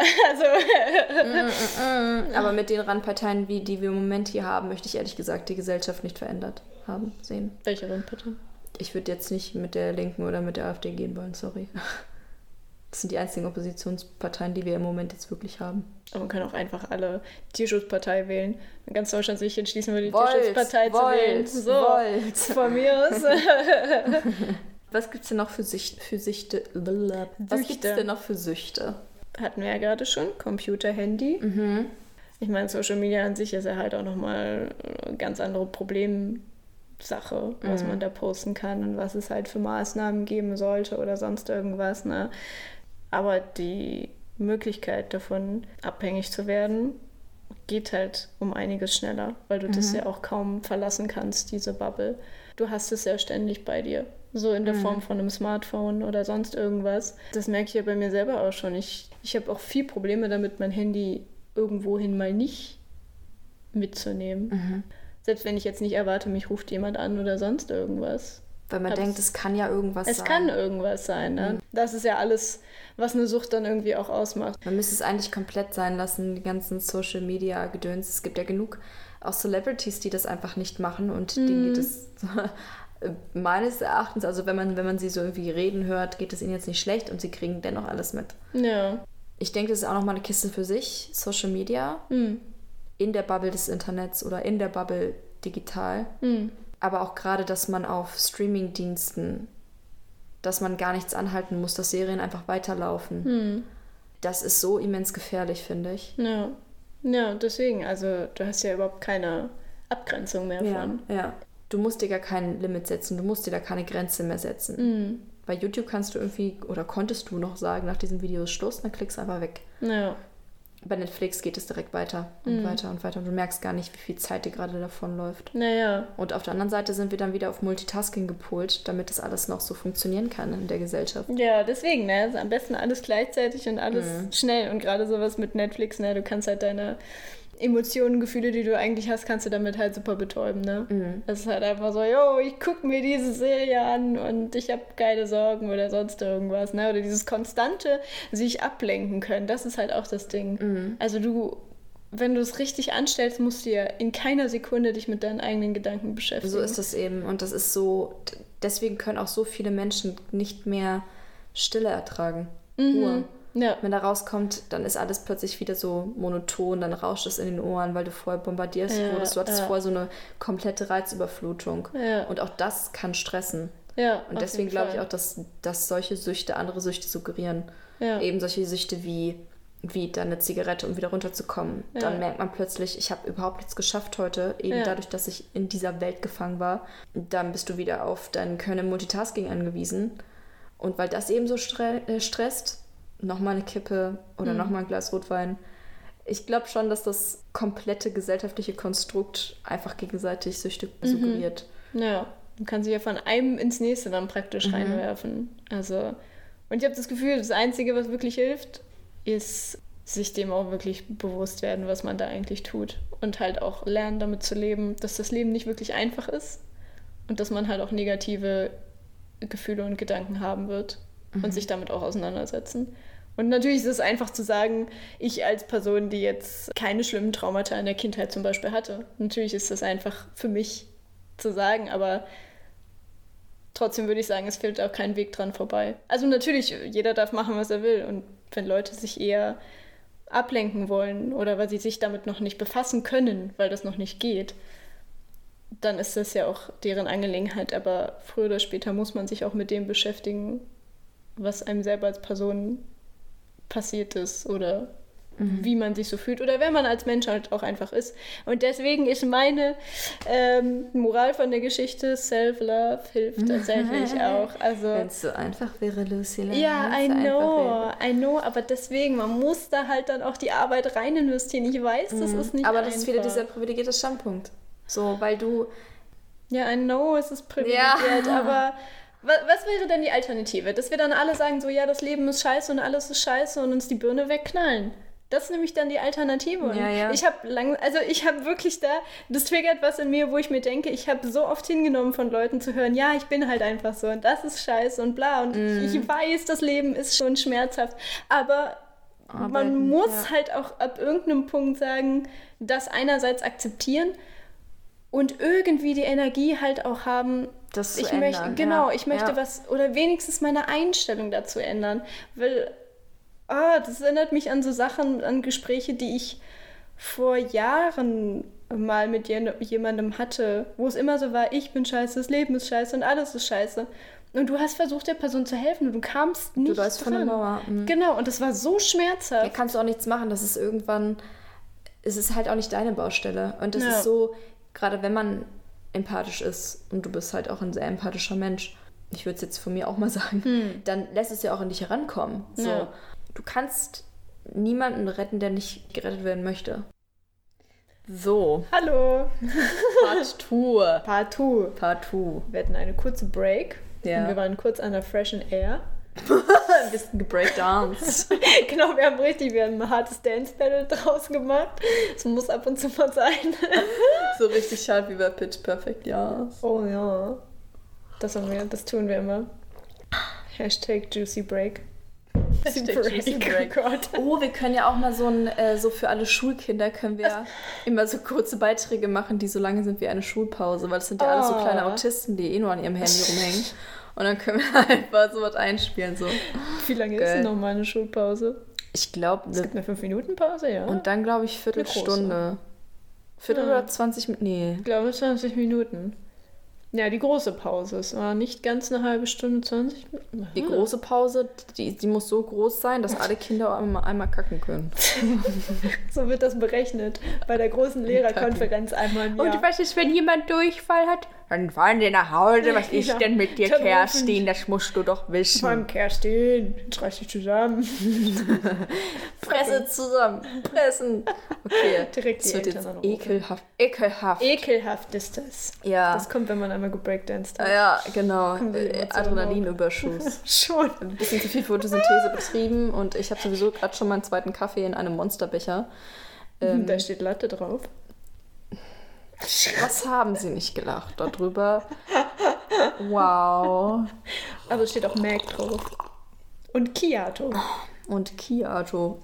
Aber mit den Randparteien, die wir im Moment hier haben, möchte ich ehrlich gesagt die Gesellschaft nicht verändert sehen. Welche Randparteien? Ich würde jetzt nicht mit der Linken oder mit der AfD gehen wollen, sorry. Das sind die einzigen Oppositionsparteien, die wir im Moment jetzt wirklich haben. Aber man kann auch einfach alle Tierschutzpartei wählen. In ganz Deutschland sich entschließen, die Tierschutzpartei zu wählen. So, von mir aus. Was gibt es denn noch für Süchte? Was gibt es denn noch für Süchte? Hatten wir ja gerade schon. Computer, Handy. Ich meine, Social Media an sich ist ja halt auch nochmal eine ganz andere Problemsache, was man da posten kann und was es halt für Maßnahmen geben sollte oder sonst irgendwas. Ne? Aber die Möglichkeit davon, abhängig zu werden, geht halt um einiges schneller, weil du das ja auch kaum verlassen kannst, diese Bubble. Du hast es ja ständig bei dir. So in der Form von einem Smartphone oder sonst irgendwas. Das merke ich ja bei mir selber auch schon. Ich habe auch viel Probleme damit, mein Handy irgendwohin mal nicht mitzunehmen. Selbst wenn ich jetzt nicht erwarte, mich ruft jemand an oder sonst irgendwas. Weil man denkt, es kann ja irgendwas sein. Es kann irgendwas sein, ne? Das ist ja alles, was eine Sucht dann irgendwie auch ausmacht. Man müsste es eigentlich komplett sein lassen, die ganzen Social-Media-Gedöns. Es gibt ja genug auch Celebrities, die das einfach nicht machen und denen geht es meines Erachtens, also wenn man sie so irgendwie reden hört, geht es ihnen jetzt nicht schlecht und sie kriegen dennoch alles mit. Ja. Ich denke, das ist auch nochmal eine Kiste für sich, Social Media, in der Bubble des Internets oder in der Bubble digital. Aber auch gerade, dass man auf Streaming-Diensten, dass man gar nichts anhalten muss, dass Serien einfach weiterlaufen. Das ist so immens gefährlich, finde ich. Ja. Ja, deswegen, also du hast ja überhaupt keine Abgrenzung mehr von. Ja. Du musst dir gar kein Limit setzen, du musst dir da keine Grenze mehr setzen. Bei YouTube kannst du irgendwie, oder konntest du noch sagen, nach diesem Video ist Schluss, dann klickst du einfach weg. Ja. Bei Netflix geht es direkt weiter und weiter und weiter und du merkst gar nicht, wie viel Zeit dir gerade davonläuft. Naja. Und auf der anderen Seite sind wir dann wieder auf Multitasking gepolt, damit das alles noch so funktionieren kann in der Gesellschaft. Ja, deswegen, ne? Also am besten alles gleichzeitig und alles schnell. Und gerade sowas mit Netflix, ne? Du kannst halt deine Emotionen, Gefühle, die du eigentlich hast, kannst du damit halt super betäuben, ne? Es ist halt einfach so, yo, ich gucke mir diese Serie an und ich habe keine Sorgen oder sonst irgendwas, ne? Oder dieses konstante sich ablenken können, das ist halt auch das Ding. Also wenn du es richtig anstellst, musst du ja in keiner Sekunde dich mit deinen eigenen Gedanken beschäftigen. So ist das eben und das ist so, deswegen können auch so viele Menschen nicht mehr Stille ertragen, Ruhe. Ja. Wenn da rauskommt, dann ist alles plötzlich wieder so monoton, dann rauscht es in den Ohren, weil du vorher bombardiert wurdest. Du hattest vorher so eine komplette Reizüberflutung. Ja. Und auch das kann stressen. Ja, und deswegen glaube ich auch, dass solche Süchte andere Süchte suggerieren. Ja. Eben solche Süchte wie dann eine Zigarette, um wieder runterzukommen. Ja. Dann merkt man plötzlich, ich habe überhaupt nichts geschafft heute, eben dadurch, dass ich in dieser Welt gefangen war. Dann bist du wieder auf dein Können im Multitasking angewiesen. Und weil das eben so stresst, nochmal eine Kippe oder nochmal ein Glas Rotwein. Ich glaube schon, dass das komplette gesellschaftliche Konstrukt einfach gegenseitig Süchte suggeriert. Ja, man kann sich ja von einem ins nächste dann praktisch reinwerfen. Also, und ich habe das Gefühl, das Einzige, was wirklich hilft, ist sich dem auch wirklich bewusst werden, was man da eigentlich tut. Und halt auch lernen, damit zu leben, dass das Leben nicht wirklich einfach ist und dass man halt auch negative Gefühle und Gedanken haben wird und sich damit auch auseinandersetzen. Und natürlich ist es einfach zu sagen, ich als Person, die jetzt keine schlimmen Traumata in der Kindheit zum Beispiel hatte, natürlich ist das einfach für mich zu sagen, aber trotzdem würde ich sagen, es fehlt auch kein Weg dran vorbei. Also natürlich, jeder darf machen, was er will. Und wenn Leute sich eher ablenken wollen oder weil sie sich damit noch nicht befassen können, weil das noch nicht geht, dann ist das ja auch deren Angelegenheit. Aber früher oder später muss man sich auch mit dem beschäftigen, was einem selber als Person passiert ist oder wie man sich so fühlt oder wer man als Mensch halt auch einfach ist. Und deswegen ist meine Moral von der Geschichte, Self-Love hilft tatsächlich auch. Also, wenn es so einfach wäre, Lucy. Ja, I know, aber deswegen, man muss da halt dann auch die Arbeit rein investieren. Ich weiß, das ist nicht aber einfach. Das ist wieder dieser privilegierte Standpunkt. So, weil du... Ja, I know, es ist privilegiert, aber... Was wäre denn die Alternative? Dass wir dann alle sagen, so, ja, das Leben ist scheiße und alles ist scheiße und uns die Birne wegknallen. Das ist nämlich dann die Alternative. Und ich habe wirklich das triggert was in mir, wo ich mir denke, ich habe so oft hingenommen von Leuten zu hören, ja, ich bin halt einfach so und das ist scheiße und bla und ich weiß, das Leben ist schon schmerzhaft, aber man muss halt auch ab irgendeinem Punkt sagen, das einerseits akzeptieren und irgendwie die Energie halt auch haben, das zu ändern. Ich möchte was, oder wenigstens meine Einstellung dazu ändern, weil das erinnert mich an so Sachen, an Gespräche, die ich vor Jahren mal mit jemandem hatte, wo es immer so war, ich bin scheiße, das Leben ist scheiße und alles ist scheiße. Und du hast versucht, der Person zu helfen und du kamst nicht dran. Du läufst von der Mauer. Genau, und das war so schmerzhaft. Da kannst du auch nichts machen, das ist irgendwann, es ist halt auch nicht deine Baustelle. Und das ist so, gerade wenn man empathisch ist und du bist halt auch ein sehr empathischer Mensch, ich würde es jetzt von mir auch mal sagen, dann lässt es ja auch an dich herankommen. So. Ja. Du kannst niemanden retten, der nicht gerettet werden möchte. So. Hallo. Part 2. Wir hatten eine kurze Break. Ja. Und wir waren kurz an der freshen Air. Ein bisschen gebreakdanced. Genau, wir haben ein hartes Dance-Battle draus gemacht. Es muss ab und zu mal sein. So richtig schade wie bei Pitch Perfect, ja. Oh ja. Das tun wir immer. #JuicyBreak. Juicy Break. Oh Gott. Oh, wir können ja auch mal so für alle Schulkinder können wir immer so kurze Beiträge machen, die so lange sind wie eine Schulpause, weil das sind ja alles so kleine Autisten, die nur an ihrem Handy rumhängen. Und dann können wir einfach so was einspielen. So. Wie lange ist denn nochmal eine Schulpause? Ich glaube... Es gibt eine 5-Minuten-Pause, ja. Und dann, glaube ich, Viertelstunde. Viertel oder 20 Minuten? Nee. Ich glaube 20 Minuten. Ja, die große Pause. Es war nicht ganz eine halbe Stunde, 20 Minuten. Die große Pause, die muss so groß sein, dass alle Kinder einmal kacken können. So wird das berechnet. Bei der großen Lehrerkonferenz einmal im Jahr. Und was ist, wenn jemand Durchfall hat? Dann fahren die nach Hause. Was ist denn mit dir, Kerstin? Das musst du doch wissen. Mann, Kerstin, jetzt reiß dich zusammen. Fresse zusammen. Pressen. Okay. Direkt das die wird Eltern jetzt anrufen. ekelhaft. Ekelhaft. Ekelhaft ist das. Ja. Das kommt, wenn man einmal gebreakdanced hat. Ja, genau. Kommen die Emotionen Adrenalinüberschuss. Schon. Ein bisschen zu viel Photosynthese betrieben und ich habe sowieso gerade schon meinen zweiten Kaffee in einem Monsterbecher. Da steht Latte drauf. Was haben Sie nicht gelacht darüber? Wow. Also steht auch Mac drauf. Und Kiato. Und Kiato.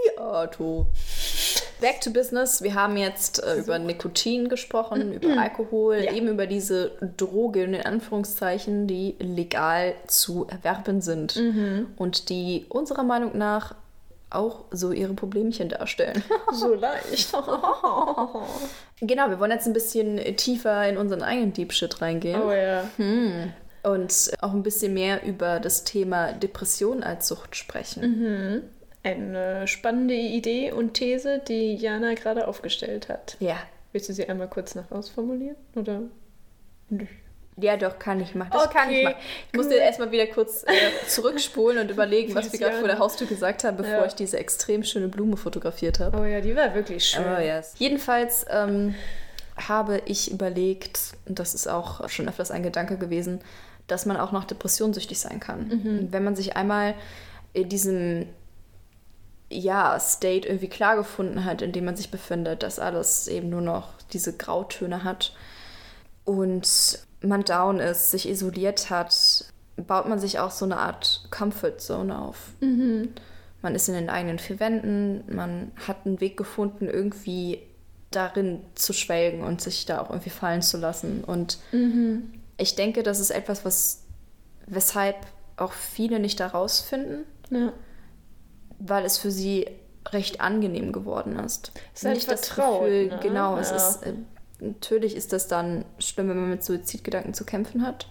Back to business. Wir haben jetzt über Nikotin gesprochen, über Alkohol, eben über diese Drogen, in Anführungszeichen, die legal zu erwerben sind und die unserer Meinung nach auch so ihre Problemchen darstellen. So leicht. Genau, wir wollen jetzt ein bisschen tiefer in unseren eigenen Deep Shit reingehen. Oh ja. Und auch ein bisschen mehr über das Thema Depression als Sucht sprechen. Eine spannende Idee und These, die Jana gerade aufgestellt hat. Ja. Willst du sie einmal kurz nach ausformulieren? Oder nicht? Ja, doch, kann ich machen. Das kann ich machen. Ich musste erstmal wieder kurz zurückspulen und überlegen, was wir gerade vor der Haustür gesagt haben, bevor ich diese extrem schöne Blume fotografiert habe. Oh ja, die war wirklich schön. Oh, yes. Jedenfalls habe ich überlegt, und das ist auch schon öfters ein Gedanke gewesen, dass man auch nach Depression süchtig sein kann. Und wenn man sich einmal in diesem State irgendwie klar gefunden hat, in dem man sich befindet, dass alles eben nur noch diese Grautöne hat und man down ist, sich isoliert hat, baut man sich auch so eine Art Comfort Zone auf. Man ist in den eigenen vier Wänden, man hat einen Weg gefunden, irgendwie darin zu schwelgen und sich da auch irgendwie fallen zu lassen. Und ich denke, das ist etwas, weshalb auch viele nicht da rausfinden, weil es für sie recht angenehm geworden ist. Es ist halt vertraut, ne? Genau, es ist... Natürlich ist das dann schlimm, wenn man mit Suizidgedanken zu kämpfen hat.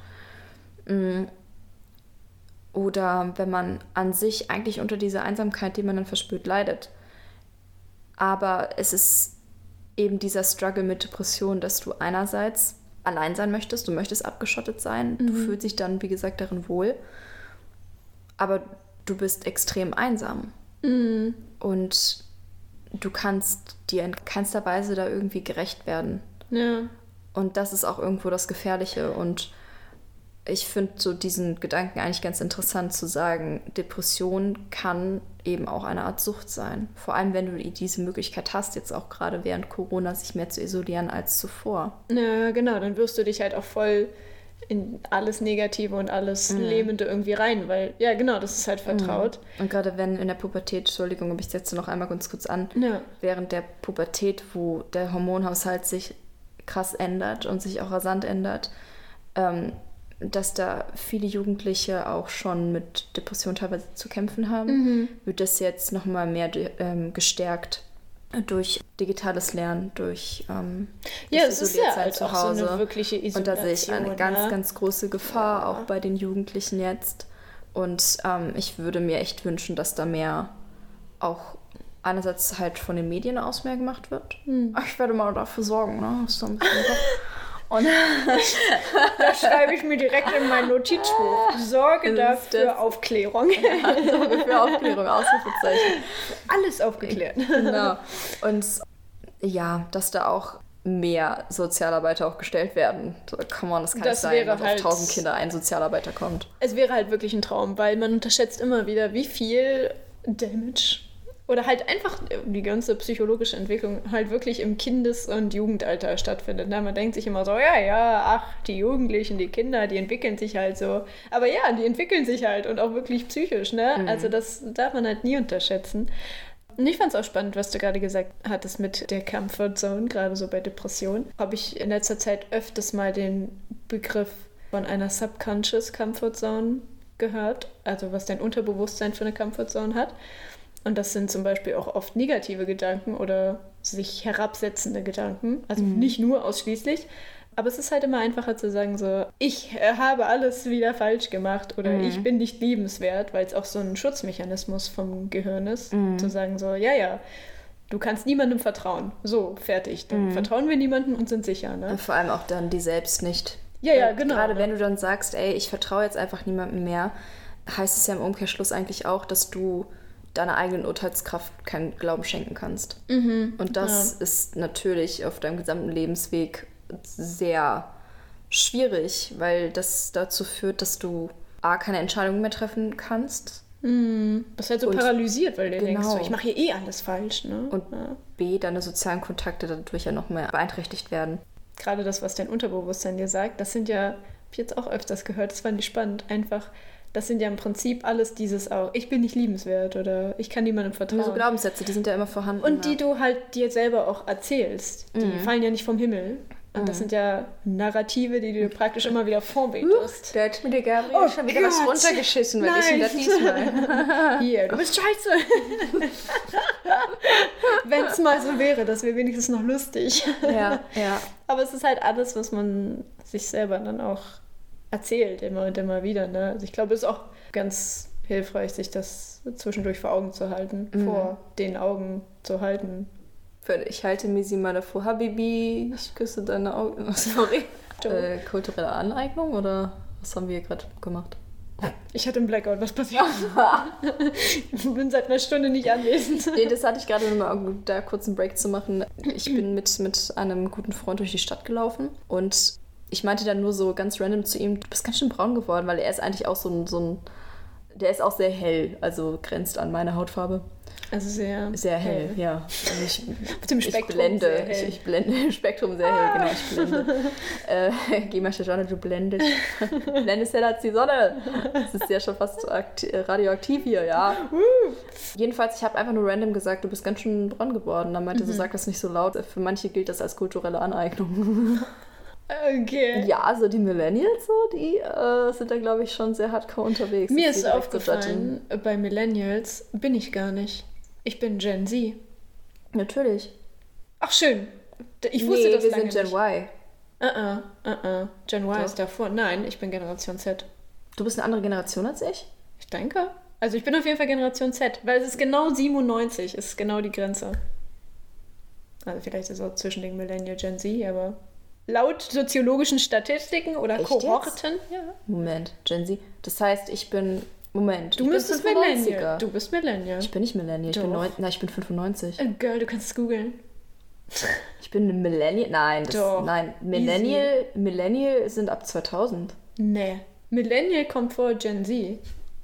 Oder wenn man an sich eigentlich unter dieser Einsamkeit, die man dann verspürt, leidet. Aber es ist eben dieser Struggle mit Depression, dass du einerseits allein sein möchtest, du möchtest abgeschottet sein, du fühlst dich dann, wie gesagt, darin wohl. Aber du bist extrem einsam. Und du kannst dir in keinster Weise da irgendwie gerecht werden. Ja. Und das ist auch irgendwo das Gefährliche. Und ich finde so diesen Gedanken eigentlich ganz interessant zu sagen, Depression kann eben auch eine Art Sucht sein. Vor allem, wenn du diese Möglichkeit hast, jetzt auch gerade während Corona, sich mehr zu isolieren als zuvor. Ja, genau. Dann wirst du dich halt auch voll in alles Negative und alles Lähmende irgendwie rein, weil, ja, genau, das ist halt vertraut. Und gerade wenn in der Pubertät, Entschuldigung, ich setze noch einmal ganz kurz an, während der Pubertät, wo der Hormonhaushalt sich krass ändert und sich auch rasant ändert, dass da viele Jugendliche auch schon mit Depressionen teilweise zu kämpfen haben, wird das jetzt nochmal mehr gestärkt durch digitales Lernen, durch es ist ja halt auch so eine wirkliche Isolation. Und da sehe ich eine ganz große Gefahr, auch bei den Jugendlichen jetzt. Und ich würde mir echt wünschen, dass da mehr auch einerseits halt von den Medien aus mehr gemacht wird. Ich werde mal dafür sorgen, ne? So ein bisschen und das schreibe ich mir direkt in mein Notizbuch. Sorge dafür Aufklärung. Sorge für Aufklärung, Ausrufezeichen. Alles aufgeklärt. Genau. Und ja, dass da auch mehr Sozialarbeiter auch gestellt werden. So, come on, das kann nicht sein, dass auf 1000 Kinder ein Sozialarbeiter kommt. Es wäre halt wirklich ein Traum, weil man unterschätzt immer wieder, wie viel Damage Oder halt einfach die ganze psychologische Entwicklung halt wirklich im Kindes- und Jugendalter stattfindet. Ne? Man denkt sich immer so, ach, die Jugendlichen, die Kinder, die entwickeln sich halt so. Aber ja, die entwickeln sich halt und auch wirklich psychisch, ne? Also das darf man halt nie unterschätzen. Und ich fand es auch spannend, was du gerade gesagt hattest mit der Comfort Zone, gerade so bei Depressionen. Habe ich in letzter Zeit öfters mal den Begriff von einer Subconscious Comfort Zone gehört, also was dein Unterbewusstsein für eine Comfort Zone hat. Und das sind zum Beispiel auch oft negative Gedanken oder sich herabsetzende Gedanken, also nicht nur ausschließlich. Aber es ist halt immer einfacher zu sagen so, ich habe alles wieder falsch gemacht oder ich bin nicht liebenswert, weil es auch so ein Schutzmechanismus vom Gehirn ist, zu sagen so, du kannst niemandem vertrauen. So, fertig. Dann vertrauen wir niemandem und sind sicher. Ne? Und vor allem auch dann die selbst nicht. Ja, genau. Gerade wenn du dann sagst, ey, ich vertraue jetzt einfach niemandem mehr, heißt es ja im Umkehrschluss eigentlich auch, dass du deiner eigenen Urteilskraft keinen Glauben schenken kannst. Und das ist natürlich auf deinem gesamten Lebensweg sehr schwierig, weil das dazu führt, dass du A, keine Entscheidungen mehr treffen kannst. Das ist halt so paralysiert, weil du denkst, so, genau. ich mache hier eh alles falsch. Ne? Und B, deine sozialen Kontakte dadurch ja noch mehr beeinträchtigt werden. Gerade das, was dein Unterbewusstsein dir sagt, das sind ja, hab ich jetzt auch öfters gehört, das fand ich spannend, einfach, das sind ja im Prinzip alles dieses auch, ich bin nicht liebenswert oder ich kann niemandem vertrauen. So Glaubenssätze, die sind ja immer vorhanden. Und die du halt dir selber auch erzählst, die fallen ja nicht vom Himmel. Und das sind ja Narrative, die du praktisch immer wieder vorbetest. Da hat mir der Gabriel schon wieder was runtergeschissen, weil ich ihn das diesmal. Hier, du bist scheiße. Wenn es mal so wäre, das wäre wenigstens noch lustig. Ja. Aber es ist halt alles, was man sich selber dann auch erzählt, immer und immer wieder. Ne? Also ich glaube, es ist auch ganz hilfreich, sich das zwischendurch vor Augen zu halten, vor den Augen zu halten. Ich halte Misi mal davor, Habibi, ich küsse deine Augen. Oh, sorry. Kulturelle Aneignung oder was haben wir hier gerade gemacht? Ich hatte einen Blackout, was passiert? Ich bin seit einer Stunde nicht anwesend. Nee, das hatte ich gerade nur mal, da kurz einen Break zu machen. Ich bin mit einem guten Freund durch die Stadt gelaufen und ich meinte dann nur so ganz random zu ihm, du bist ganz schön braun geworden, weil er ist eigentlich auch so ein der ist auch sehr hell, also grenzt an meine Hautfarbe. Also sehr hell, ja. Also ich Spektrum blende, sehr hell. ich blende, Spektrum sehr hell, genau, ich blende. Geh mal, Stefan, du blendest. Blendest heller als die Sonne. Das ist ja schon fast radioaktiv hier, ja. Jedenfalls, ich habe einfach nur random gesagt, du bist ganz schön braun geworden. Dann meinte so, sag das nicht so laut. Für manche gilt das als kulturelle Aneignung. Okay. Ja, also die Millennials, so, die sind da, glaube ich, schon sehr hardcore unterwegs. Mir ist aufgefallen, bei Millennials bin ich gar nicht. Ich bin Gen Z. Natürlich. Ach, schön. Ich wusste das wir lange sind Gen nicht. Y. Gen Y Doch. ist davor. Nein, ich bin Generation Z. Du bist eine andere Generation als ich? Ich denke. Also ich bin auf jeden Fall Generation Z, weil es ist genau 97, ist genau die Grenze. Also vielleicht ist es auch zwischen den Millennial Gen Z, aber laut soziologischen Statistiken oder Echt Kohorten. Ja. Moment, Gen Z. Das heißt, ich bin... Moment, Du ich müsstest bin 95er. Millennial. Du bist Millennial. Ich bin nicht Millennial, Doch. ich bin 95. Girl, du kannst es googeln. Ich bin ein Millennial, Doch. nein, Millennial sind ab 2000. Nee. Millennial kommt vor Gen Z.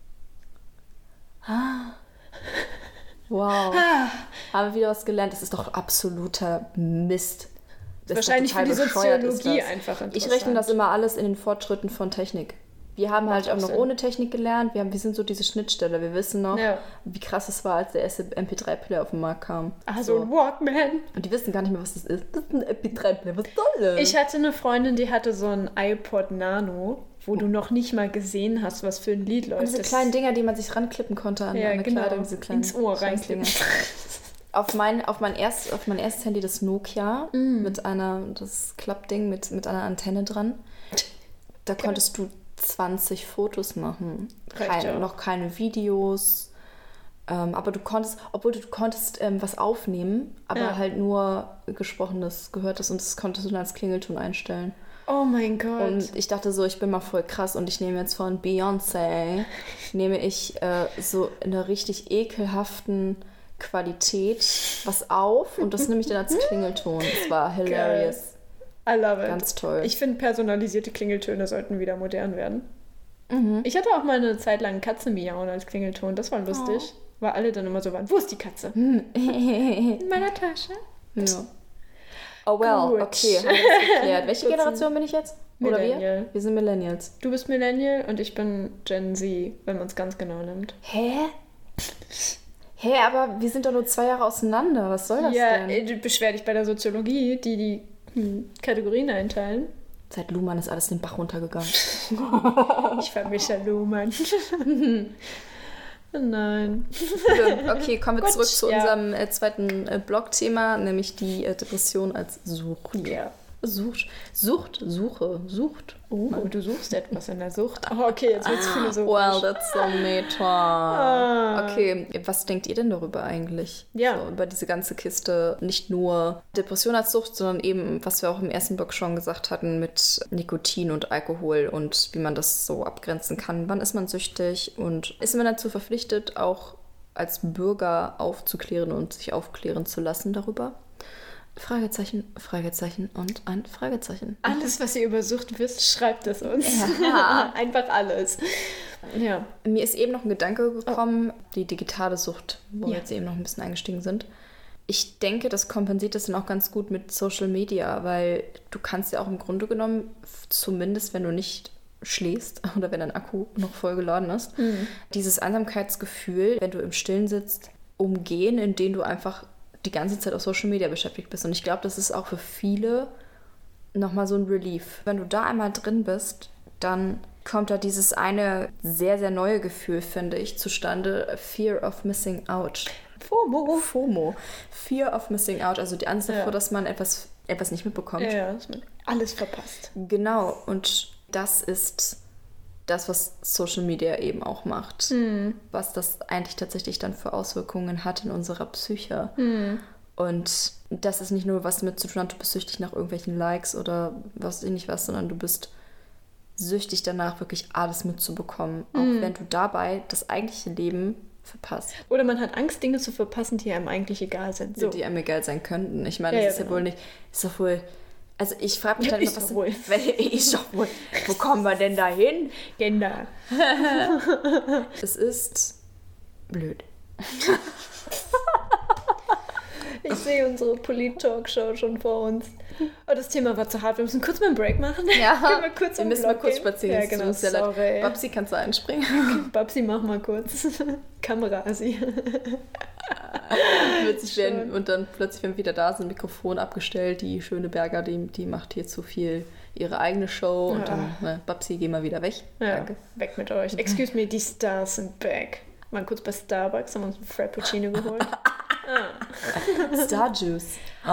Wow. Haben wir wieder was gelernt. Das ist doch absoluter Mist. Das ist Wahrscheinlich doch für die total bescheuert, ist Soziologie das. einfach interessant. Ich rechne das immer alles in den Fortschritten von Technik. Wir haben halt Macht auch auch noch Sinn. ohne Technik gelernt. Wir sind so diese Schnittstelle. Wir wissen noch, Ja. wie krass es war, als der erste MP3-Player auf den Markt kam. Also ein Walkman. Und die wissen gar nicht mehr, was das ist. Das ist ein MP3-Player. Was soll das? Ich hatte eine Freundin, die hatte so ein iPod Nano, wo du noch nicht mal gesehen hast, was für ein Lied läuft. Und diese Das- kleinen Dinger, die man sich ranklippen konnte an Ja, eine genau. Kleidung. Diese kleinen Ins Ohr Scheißdinger. reinklippen. Auf mein erstes Handy, das Nokia, mit das Klappding mit einer Antenne dran. Da konntest du 20 Fotos machen. Reicht ja. Noch keine Videos. Aber du konntest, was aufnehmen, aber Ja. halt nur Gesprochenes, Gehörtes, und das konntest du dann als Klingelton einstellen. Oh mein Gott. Und ich dachte so, ich bin mal voll krass und ich nehme jetzt von Beyoncé, so in einer richtig ekelhaften Qualität was auf und das nehme ich dann als Klingelton. Das war hilarious. I love it. Ganz toll. Ich finde, personalisierte Klingeltöne sollten wieder modern werden. Ich hatte auch mal eine Zeit lang Katzenmiauen als Klingelton. Das war lustig. Weil alle dann immer so waren, wo ist die Katze? In meiner Tasche. Ja. Oh well, Gut. okay, haben wir das geklärt. Welche Generation bin ich jetzt? Oder wir? Millennial. Wir sind Millennials. Du bist Millennial und ich bin Gen Z, wenn man es ganz genau nimmt. Hä? Hä, aber wir sind doch nur 2 Jahre auseinander. Was soll das denn? Beschwer dich bei der Soziologie, die Kategorien einteilen. Seit Luhmann ist alles den Bach runtergegangen. Ich vermische Luhmann. Nein. Okay, kommen wir Gut, zurück zu ja. unserem zweiten Blogthema, nämlich die Depression als Sucht. Ja. Sucht. Oh, du suchst etwas in der Sucht. Oh, okay, jetzt wird's philosophisch. Well, that's so meta. Okay, was denkt ihr denn darüber eigentlich? Ja. So, über diese ganze Kiste. Nicht nur Depression als Sucht, sondern eben, was wir auch im ersten Blog schon gesagt hatten, mit Nikotin und Alkohol und wie man das so abgrenzen kann. Wann ist man süchtig und ist man dazu verpflichtet, auch als Bürger aufzuklären und sich aufklären zu lassen darüber? Fragezeichen, Fragezeichen und ein Fragezeichen. Alles, was ihr über Sucht wisst, schreibt es uns. Ja. Einfach alles. Ja. Mir ist eben noch ein Gedanke gekommen, die digitale Sucht, wo wir Ja. jetzt eben noch ein bisschen eingestiegen sind. Ich denke, das kompensiert das dann auch ganz gut mit Social Media, weil du kannst ja auch im Grunde genommen, zumindest wenn du nicht schläfst oder wenn dein Akku noch voll geladen ist, dieses Einsamkeitsgefühl, wenn du im Stillen sitzt, umgehen, indem du einfach die ganze Zeit auf Social Media beschäftigt bist. Und ich glaube, das ist auch für viele nochmal so ein Relief. Wenn du da einmal drin bist, dann kommt da dieses eine sehr, sehr neue Gefühl, finde ich, zustande. Fear of missing out. FOMO. Fear of missing out. Also die Angst davor, dass man etwas nicht mitbekommt. Ja, dass man alles verpasst. Genau. Und das ist das, was Social Media eben auch macht. Was das eigentlich tatsächlich dann für Auswirkungen hat in unserer Psyche. Und das ist nicht nur was damit zu tun hat, du bist süchtig nach irgendwelchen Likes oder was weiß ich nicht was, sondern du bist süchtig danach, wirklich alles mitzubekommen. Auch wenn du dabei das eigentliche Leben verpasst. Oder man hat Angst, Dinge zu verpassen, die einem eigentlich egal sind. So. Die einem egal sein könnten. Ich meine, Ja, das ist ja, ja wohl nicht, ist doch wohl. Also ich frage mich dann immer, Ist was doch wohl. ist doch wohl. Wo kommen wir denn da hin? Gender. Es ist blöd. Ich sehe unsere Polit-Talkshow schon vor uns. Oh, das Thema war zu hart. Wir müssen kurz mal einen Break machen. Ja, Können wir kurz wir um müssen den mal Block kurz gehen? spazieren. Ja, genau, Es tut uns sehr leid. sorry. Babsi, kannst du einspringen? Babsi, mach mal kurz. Kamera-Asi. Wird sich werden, und dann plötzlich, wenn wir wieder da sind, Mikrofon abgestellt. Die schöne Berger, die macht hier zu viel ihre eigene Show. Und dann, Babsi, geh mal wieder weg. Ja, Danke. weg mit euch. Excuse me, die Stars sind back. Waren kurz bei Starbucks, haben uns einen Frappuccino geholt. Star Juice.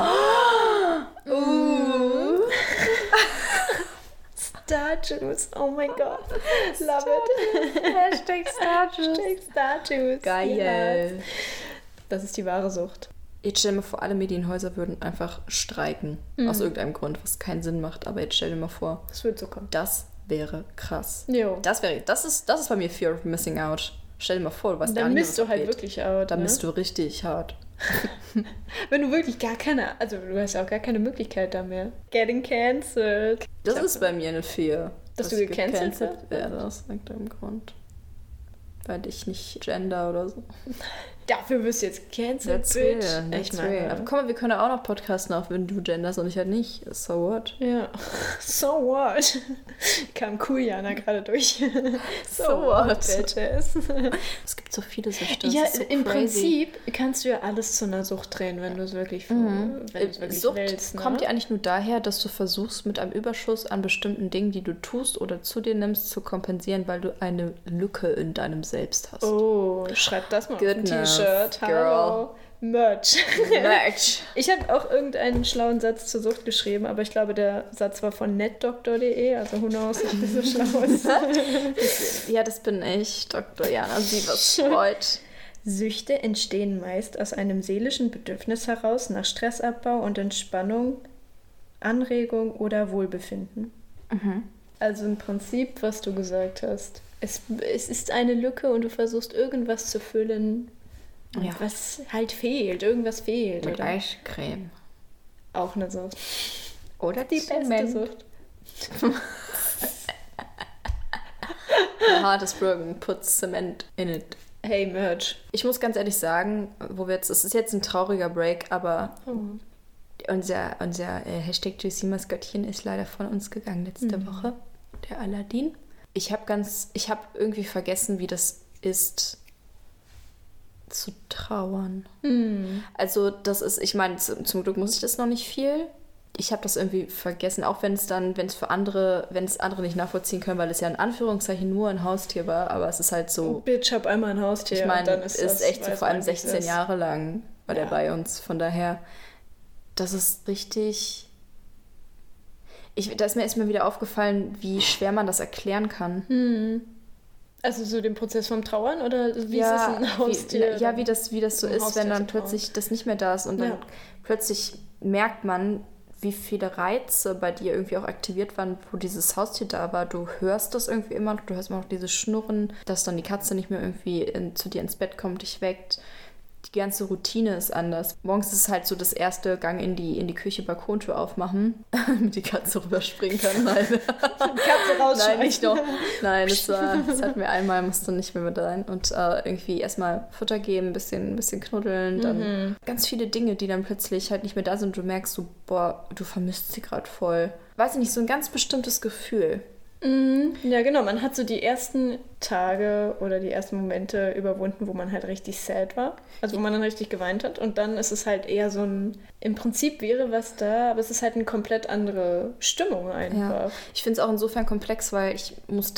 Star Juice, oh mein Gott. Love it. Hashtag Star Hashtag Star Juice. Geil. Ja. Das ist die wahre Sucht. Jetzt stell dir mal vor, alle Medienhäuser würden einfach streiken. Aus irgendeinem Grund, was keinen Sinn macht. Aber jetzt stell dir mal vor, Das wird so kommen. das wäre krass. Jo. Das ist bei mir Fear of Missing Out. Stell dir mal vor, du weißt gar Dann nicht, misst du halt wirklich out. Da ne? misst du richtig hart. Wenn du wirklich gar keine, also du hast ja auch gar keine Möglichkeit da mehr. Getting cancelled. Das ist bei mir eine Fear. Dass du gecancelt werde aus irgendeinem Grund. Weil ich nicht gender oder so. Dafür wirst du jetzt cancelled, That's bitch. real. Ich That's real. Aber meine, guck mal, wir können auch noch podcasten, auch wenn du genders und ich halt nicht. So what? ja. So what? Kam Kujana gerade durch. So what? Bitches. Es gibt so viele Süchte. Ja, das ist so im crazy. Prinzip kannst du ja alles zu einer Sucht drehen, wenn du es wirklich, wenn du es wirklich Sucht willst. Ne? kommt ja eigentlich nur daher, dass du versuchst, mit einem Überschuss an bestimmten Dingen, die du tust oder zu dir nimmst, zu kompensieren, weil du eine Lücke in deinem Selbst hast. Oh, schreib das mal Goodness, auf ein T-Shirt. girl. Hallo. Merch. Merch. Ich habe auch irgendeinen schlauen Satz zur Sucht geschrieben, aber ich glaube, der Satz war von netdoktor.de, also who knows, ob das so schlau ist. Ja, das bin ich, Dr. Jana Sieverts-Freud. Süchte entstehen meist aus einem seelischen Bedürfnis heraus nach Stressabbau und Entspannung, Anregung oder Wohlbefinden. Also im Prinzip, was du gesagt hast. Es ist eine Lücke und du versuchst irgendwas zu füllen, Ja. was halt fehlt. Irgendwas fehlt. Mit Oder? Eiscreme. Auch eine Sucht. Oder die Beste Sucht. The hardest broken puts cement in it. Hey, Merch. Ich muss ganz ehrlich sagen, es ist jetzt ein trauriger Break, aber unser Hashtag Juicy-Maskottchen ist leider von uns gegangen letzte Woche, der Aladdin. Ich habe irgendwie vergessen, wie das ist, zu trauern. Also das ist, ich meine, zum Glück muss ich das noch nicht viel. Ich habe das irgendwie vergessen, auch wenn es andere nicht nachvollziehen können, weil es ja in Anführungszeichen nur ein Haustier war, aber es ist halt so. Bitch, hab einmal ein Haustier. Ich meine, dann ist echt so, vor allem 16 Jahre lang war der bei uns. Von daher, das ist richtig. Da ist mir wieder aufgefallen, wie schwer man das erklären kann. Also so den Prozess vom Trauern oder wie ist es ein Haustier? Wie das so ist, wenn dann plötzlich das nicht mehr da ist und dann plötzlich merkt man, wie viele Reize bei dir irgendwie auch aktiviert waren, wo dieses Haustier da war. Du hörst das irgendwie immer noch, du hörst immer noch dieses Schnurren, dass dann die Katze nicht mehr irgendwie zu dir ins Bett kommt, dich weckt. Die ganze Routine ist anders. Morgens ist es halt so das erste Gang in die Küche, Balkontür aufmachen, damit die Katze rüberspringen kann. Katze rausschmeißen. Nein, nicht noch. Nein, das hatten wir einmal, musste nicht mehr mit rein. Und irgendwie erstmal Futter geben, ein bisschen knuddeln, dann ganz viele Dinge, die dann plötzlich halt nicht mehr da sind und du merkst so, boah, du vermisst sie gerade voll. Weiß ich nicht, so ein ganz bestimmtes Gefühl. Ja, genau. Man hat so die ersten Tage oder die ersten Momente überwunden, wo man halt richtig sad war. Also wo man dann richtig geweint hat. Und dann ist es halt eher so im Prinzip wäre was da, aber es ist halt eine komplett andere Stimmung einfach. Ja. Ich finde es auch insofern komplex, weil ich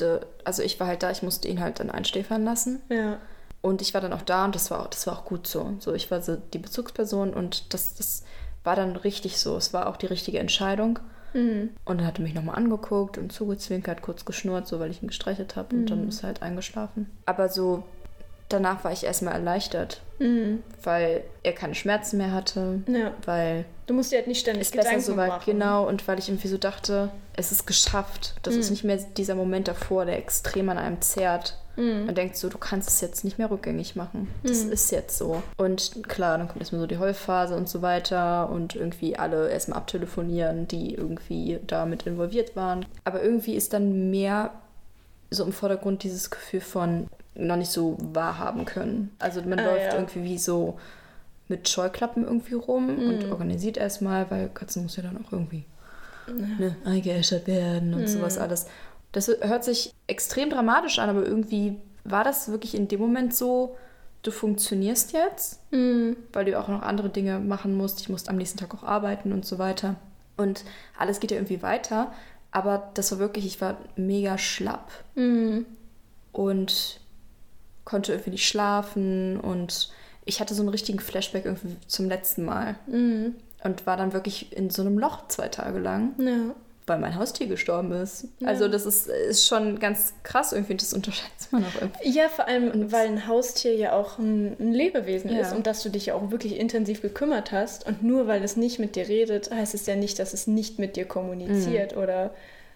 war halt da, ich musste ihn halt dann einschläfern lassen. Ja. Und ich war dann auch da und das war auch gut so. So, ich war so die Bezugsperson und das war dann richtig so. Es war auch die richtige Entscheidung. Und er hatte mich nochmal angeguckt und zugezwinkert, kurz geschnurrt, so weil ich ihn gestreichelt habe und dann ist er halt eingeschlafen. Aber so danach war ich erstmal erleichtert, weil er keine Schmerzen mehr hatte, weil du musst dir halt nicht ständig es besser Gedanken so weit, machen. genau, und weil ich irgendwie so dachte, es ist geschafft. Das ist nicht mehr dieser Moment davor, der extrem an einem zerrt. Man denkt so, du kannst es jetzt nicht mehr rückgängig machen. Das ist jetzt so. Und klar, dann kommt erstmal so die Heulphase und so weiter und irgendwie alle erstmal abtelefonieren, die irgendwie damit involviert waren. Aber irgendwie ist dann mehr so im Vordergrund dieses Gefühl von noch nicht so wahrhaben können. Also man läuft irgendwie wie so mit Scheuklappen irgendwie rum und organisiert erstmal, weil Katzen muss ja dann auch irgendwie eingeäschert werden und sowas alles. Das hört sich extrem dramatisch an, aber irgendwie war das wirklich in dem Moment so, du funktionierst jetzt, weil du auch noch andere Dinge machen musst. Ich musste am nächsten Tag auch arbeiten und so weiter. Und alles geht ja irgendwie weiter, aber das war wirklich, ich war mega schlapp und konnte irgendwie nicht schlafen und ich hatte so einen richtigen Flashback irgendwie zum letzten Mal und war dann wirklich in so einem Loch 2 Tage lang. Ja. Weil mein Haustier gestorben ist. Ja. Also das ist schon ganz krass irgendwie, das unterschätzt man auch irgendwie. Ja, vor allem, weil ein Haustier ja auch ein Lebewesen ist und dass du dich ja auch wirklich intensiv gekümmert hast. Und nur weil es nicht mit dir redet, heißt es ja nicht, dass es nicht mit dir kommuniziert oder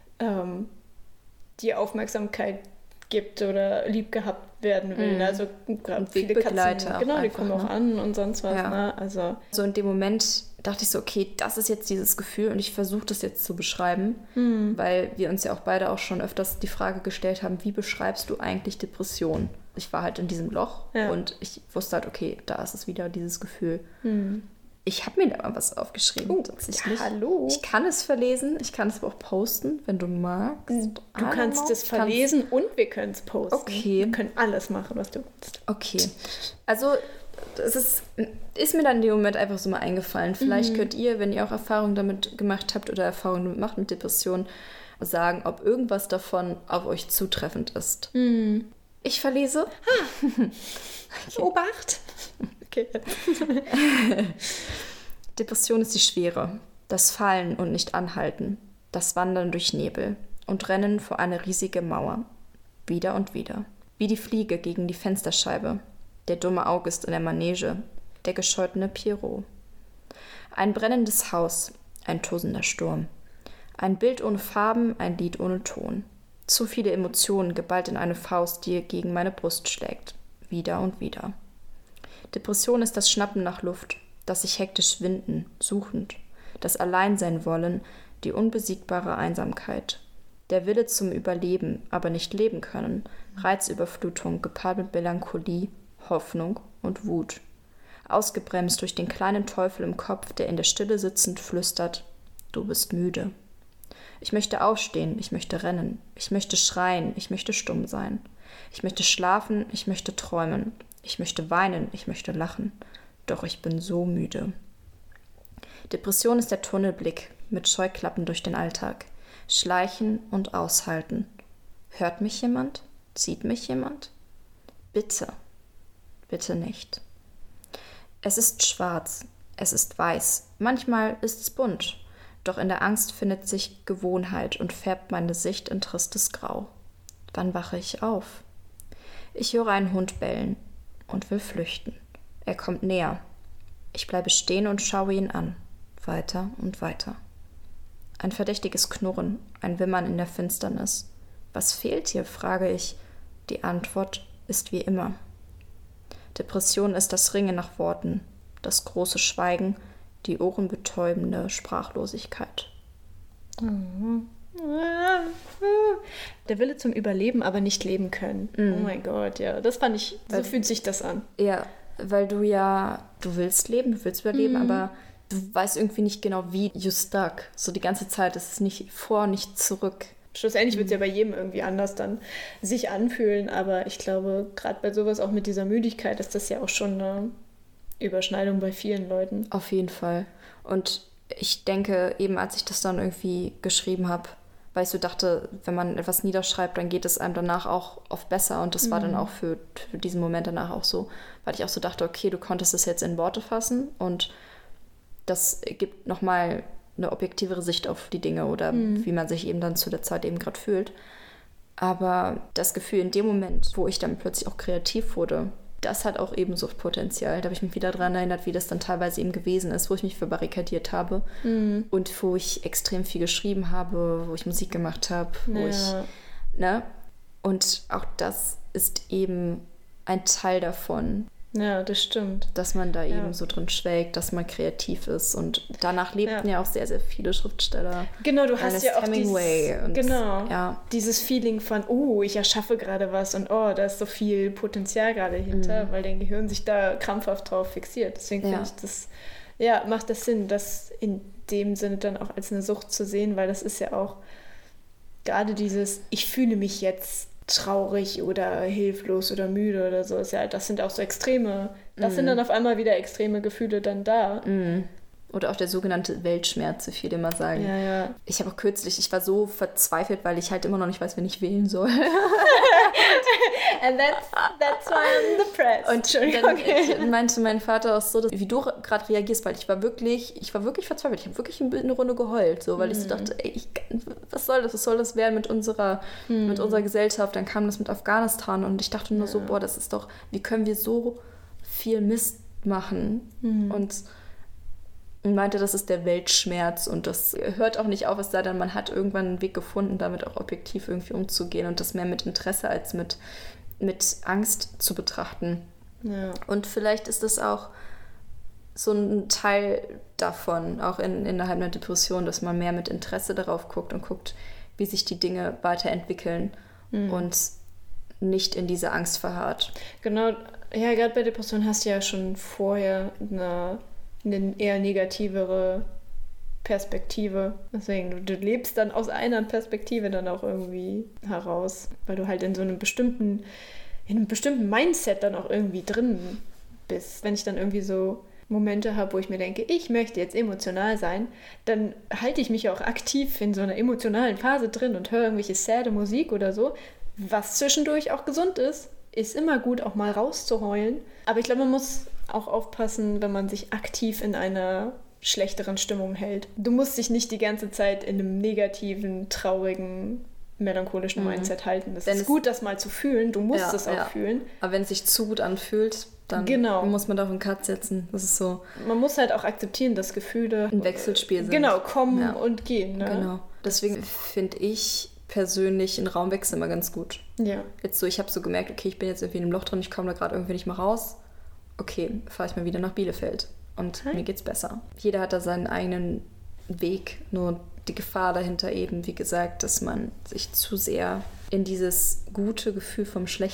dir Aufmerksamkeit gibt oder lieb gehabt werden will. Also gerade viele Katzen, genau, die kommen auch an und sonst was. Ja. Ne? Also so in dem Moment dachte ich so, okay, das ist jetzt dieses Gefühl und ich versuche das jetzt zu beschreiben, weil wir uns ja auch beide auch schon öfters die Frage gestellt haben, wie beschreibst du eigentlich Depression? Ich war halt in diesem Loch und ich wusste halt, okay, da ist es wieder, dieses Gefühl. Ich habe mir da mal was aufgeschrieben. Tatsächlich. Hallo. Ich kann es verlesen, ich kann es aber auch posten, wenn du magst. Du kannst es verlesen und wir können es posten. Okay. Wir können alles machen, was du willst. Okay. Also es ist mir dann in dem Moment einfach so mal eingefallen. Vielleicht könnt ihr, wenn ihr auch Erfahrungen damit gemacht habt oder Erfahrungen damit macht mit Depressionen, sagen, ob irgendwas davon auf euch zutreffend ist. Ich verlese. Okay. Obacht! Okay. Depression ist die Schwere, das Fallen und nicht anhalten, das Wandern durch Nebel und Rennen vor eine riesige Mauer. Wieder und wieder. Wie die Fliege gegen die Fensterscheibe, der dumme August in der Manege, der gescheutene Pierrot. Ein brennendes Haus, ein tosender Sturm. Ein Bild ohne Farben, ein Lied ohne Ton. Zu viele Emotionen geballt in eine Faust, die gegen meine Brust schlägt. Wieder und wieder. Depression ist das Schnappen nach Luft, das sich hektisch winden, suchend, das Alleinsein wollen, die unbesiegbare Einsamkeit, der Wille zum Überleben, aber nicht leben können, Reizüberflutung gepaart mit Melancholie, Hoffnung und Wut. Ausgebremst durch den kleinen Teufel im Kopf, der in der Stille sitzend flüstert: Du bist müde. Ich möchte aufstehen, ich möchte rennen, ich möchte schreien, ich möchte stumm sein. Ich möchte schlafen, ich möchte träumen, ich möchte weinen, ich möchte lachen. Doch ich bin so müde. Depression ist der Tunnelblick mit Scheuklappen durch den Alltag. Schleichen und aushalten. Hört mich jemand? Sieht mich jemand? Bitte, bitte nicht. Es ist schwarz, es ist weiß, manchmal ist es bunt. Doch in der Angst findet sich Gewohnheit und färbt meine Sicht in tristes Grau. Wann wache ich auf? Ich höre einen Hund bellen und will flüchten. Er kommt näher. Ich bleibe stehen und schaue ihn an. Weiter und weiter. Ein verdächtiges Knurren, ein Wimmern in der Finsternis. Was fehlt hier, frage ich. Die Antwort ist wie immer. Depression ist das Ringen nach Worten, das große Schweigen, die ohrenbetäubende Sprachlosigkeit. Der Wille zum Überleben, aber nicht leben können. Oh mein Gott, ja. Das fand ich, so fühlt sich das an. Ja, weil du willst leben, du willst überleben, aber du weißt irgendwie nicht genau, wie you stuck. So die ganze Zeit, es ist nicht vor, nicht zurück. Schlussendlich wird es ja bei jedem irgendwie anders dann sich anfühlen, aber ich glaube, gerade bei sowas auch mit dieser Müdigkeit ist das ja auch schon eine Überschneidung bei vielen Leuten. Auf jeden Fall. Und ich denke, eben als ich das dann irgendwie geschrieben habe, weil ich so dachte, wenn man etwas niederschreibt, dann geht es einem danach auch oft besser. Und das war dann auch für diesen Moment danach auch so, weil ich auch so dachte, okay, du konntest es jetzt in Worte fassen und das gibt nochmal eine objektivere Sicht auf die Dinge oder wie man sich eben dann zu der Zeit eben gerade fühlt. Aber das Gefühl in dem Moment, wo ich dann plötzlich auch kreativ wurde, das hat auch eben Suchtpotenzial. Da habe ich mich wieder daran erinnert, wie das dann teilweise eben gewesen ist, wo ich mich verbarrikadiert habe und wo ich extrem viel geschrieben habe, wo ich Musik gemacht habe, Und auch das ist eben ein Teil davon. Ja, das stimmt. Dass man da eben so drin schwelgt, dass man kreativ ist. Und danach lebten ja auch sehr, sehr viele Schriftsteller. Genau, du hast ja auch Hemingway dieses Feeling von, ich erschaffe gerade was und da ist so viel Potenzial gerade hinter, weil dein Gehirn sich da krampfhaft drauf fixiert. Deswegen finde ich das, macht das Sinn, das in dem Sinne dann auch als eine Sucht zu sehen, weil das ist ja auch gerade dieses, ich fühle mich jetzt traurig oder hilflos oder müde oder so. Das sind auch so extreme, das sind dann auf einmal wieder extreme Gefühle dann da. Oder auch der sogenannte Weltschmerz, wie viele immer sagen. Ja. Ich habe auch kürzlich, ich war so verzweifelt, weil ich halt immer noch nicht weiß, wen ich wählen soll. And that's why I'm depressed. Und dann meinte mein Vater auch so, wie du gerade reagierst, weil ich war wirklich verzweifelt. Ich habe wirklich eine Runde geheult, so, weil ich so dachte, was soll das werden mit unserer Gesellschaft? Dann kam das mit Afghanistan und ich dachte nur so, das ist doch, wie können wir so viel Mist machen? Und meinte, das ist der Weltschmerz und das hört auch nicht auf, es sei denn, man hat irgendwann einen Weg gefunden, damit auch objektiv irgendwie umzugehen und das mehr mit Interesse als mit Angst zu betrachten. Ja. Und vielleicht ist das auch so ein Teil davon, auch innerhalb einer Depression, dass man mehr mit Interesse darauf guckt und guckt, wie sich die Dinge weiterentwickeln und nicht in diese Angst verharrt. Genau, ja, gerade bei Depressionen hast du ja schon vorher eine eher negativere Perspektive. Deswegen, du lebst dann aus einer Perspektive dann auch irgendwie heraus, weil du halt in einem bestimmten Mindset dann auch irgendwie drin bist. Wenn ich dann irgendwie so Momente habe, wo ich mir denke, ich möchte jetzt emotional sein, dann halte ich mich auch aktiv in so einer emotionalen Phase drin und höre irgendwelche sad Musik oder so, was zwischendurch auch gesund ist. Ist immer gut, auch mal rauszuheulen. Aber ich glaube, man muss auch aufpassen, wenn man sich aktiv in einer schlechteren Stimmung hält. Du musst dich nicht die ganze Zeit in einem negativen, traurigen, melancholischen Mindset halten. Es ist gut, das mal zu fühlen. Du musst es auch fühlen. Aber wenn es sich zu gut anfühlt, dann muss man da auf einen Cut setzen. Das ist so. Man muss halt auch akzeptieren, dass Gefühle ein Wechselspiel sind. Genau, kommen und gehen. Ne? Genau. Deswegen finde ich persönlich einen Raumwechsel immer ganz gut. Ja. Jetzt so, ich habe so gemerkt, okay, ich bin jetzt irgendwie in einem Loch drin, ich komme da gerade irgendwie nicht mehr raus. Okay, fahre ich mal wieder nach Bielefeld und mir geht's besser. Jeder hat da seinen eigenen Weg, nur die Gefahr dahinter eben, wie gesagt, dass man sich zu sehr in dieses gute Gefühl vom schlecht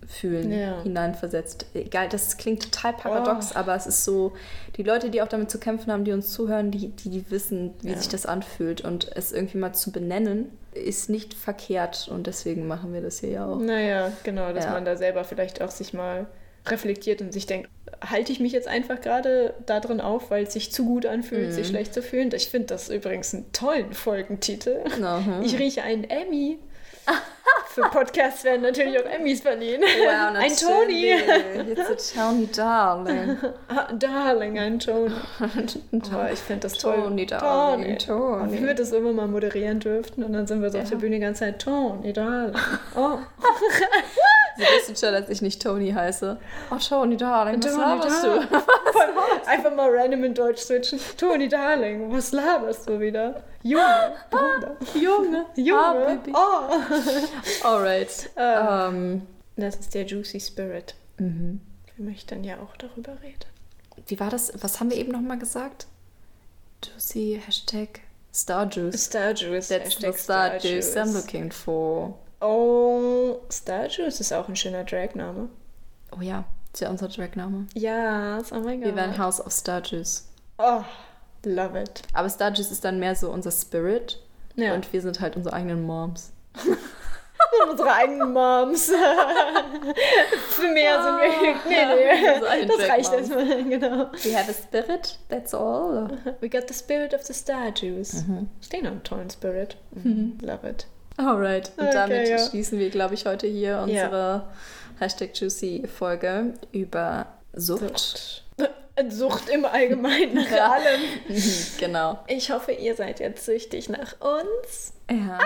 fühlen, hineinversetzt. Egal, das klingt total paradox, aber es ist so, die Leute, die auch damit zu kämpfen haben, die uns zuhören, die wissen, wie sich das anfühlt. Und es irgendwie mal zu benennen, ist nicht verkehrt. Und deswegen machen wir das hier ja auch. Naja, genau, dass man da selber vielleicht auch sich mal reflektiert und sich denkt, halte ich mich jetzt einfach gerade da drin auf, weil es sich zu gut anfühlt, sich schlecht zu fühlen. Ich finde das übrigens einen tollen Folgentitel. Ich rieche einen Emmy. Für Podcasts werden natürlich auch Emmys verliehen. Wow, ein Tony. It's a Tony Darling. Darling, ein Tony. Ich finde das toll. Tony Darling, Tony. Wie wir das immer mal moderieren dürften und dann sind wir so auf der Bühne die ganze Zeit Tony Darling. Oh. Sie wissen schon, dass ich nicht Tony heiße. Oh, Tony Darling, was laberst du? Einfach mal random in Deutsch switchen. Tony Darling, was laberst du wieder? Junge, Bruder. Junge. Baby. Oh. Alright. Das ist der Juicy Spirit. Wir möchten ja auch darüber reden. Wie war das? Was haben wir eben nochmal gesagt? Juicy, Hashtag Starjuice. Starjuice. That's the Starjuice I'm looking for. Oh, Starjuice ist auch ein schöner Dragname. Oh ja, ist ja unser Dragname. Ja, oh mein Gott. Wir wären House of Starjuice. Oh, love it. Aber Starjuice ist dann mehr so unser Spirit. Ja. Und wir sind halt unsere eigenen Moms. Unsere eigenen Moms. Für mehr sind wir. Nee. Das reicht erstmal, genau. We have a spirit, that's all. We got the spirit of the Starjuice. Stehen am tollen Spirit. Love it. Alright. Und damit schließen wir, glaube ich, heute hier unsere Hashtag Juicy-Folge über Sucht. Sucht im Allgemeinen, nach allem. Genau. Ich hoffe, ihr seid jetzt süchtig nach uns. Ja.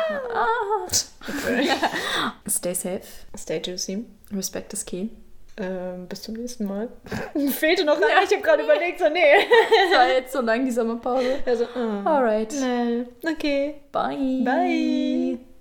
Stay safe. Stay juicy. Respect is key. Bis zum nächsten Mal. Fehlte noch lange. Ich habe gerade überlegt, so nee. Das war jetzt so lang, die Sommerpause. Also, Alright. Okay. Bye. Bye.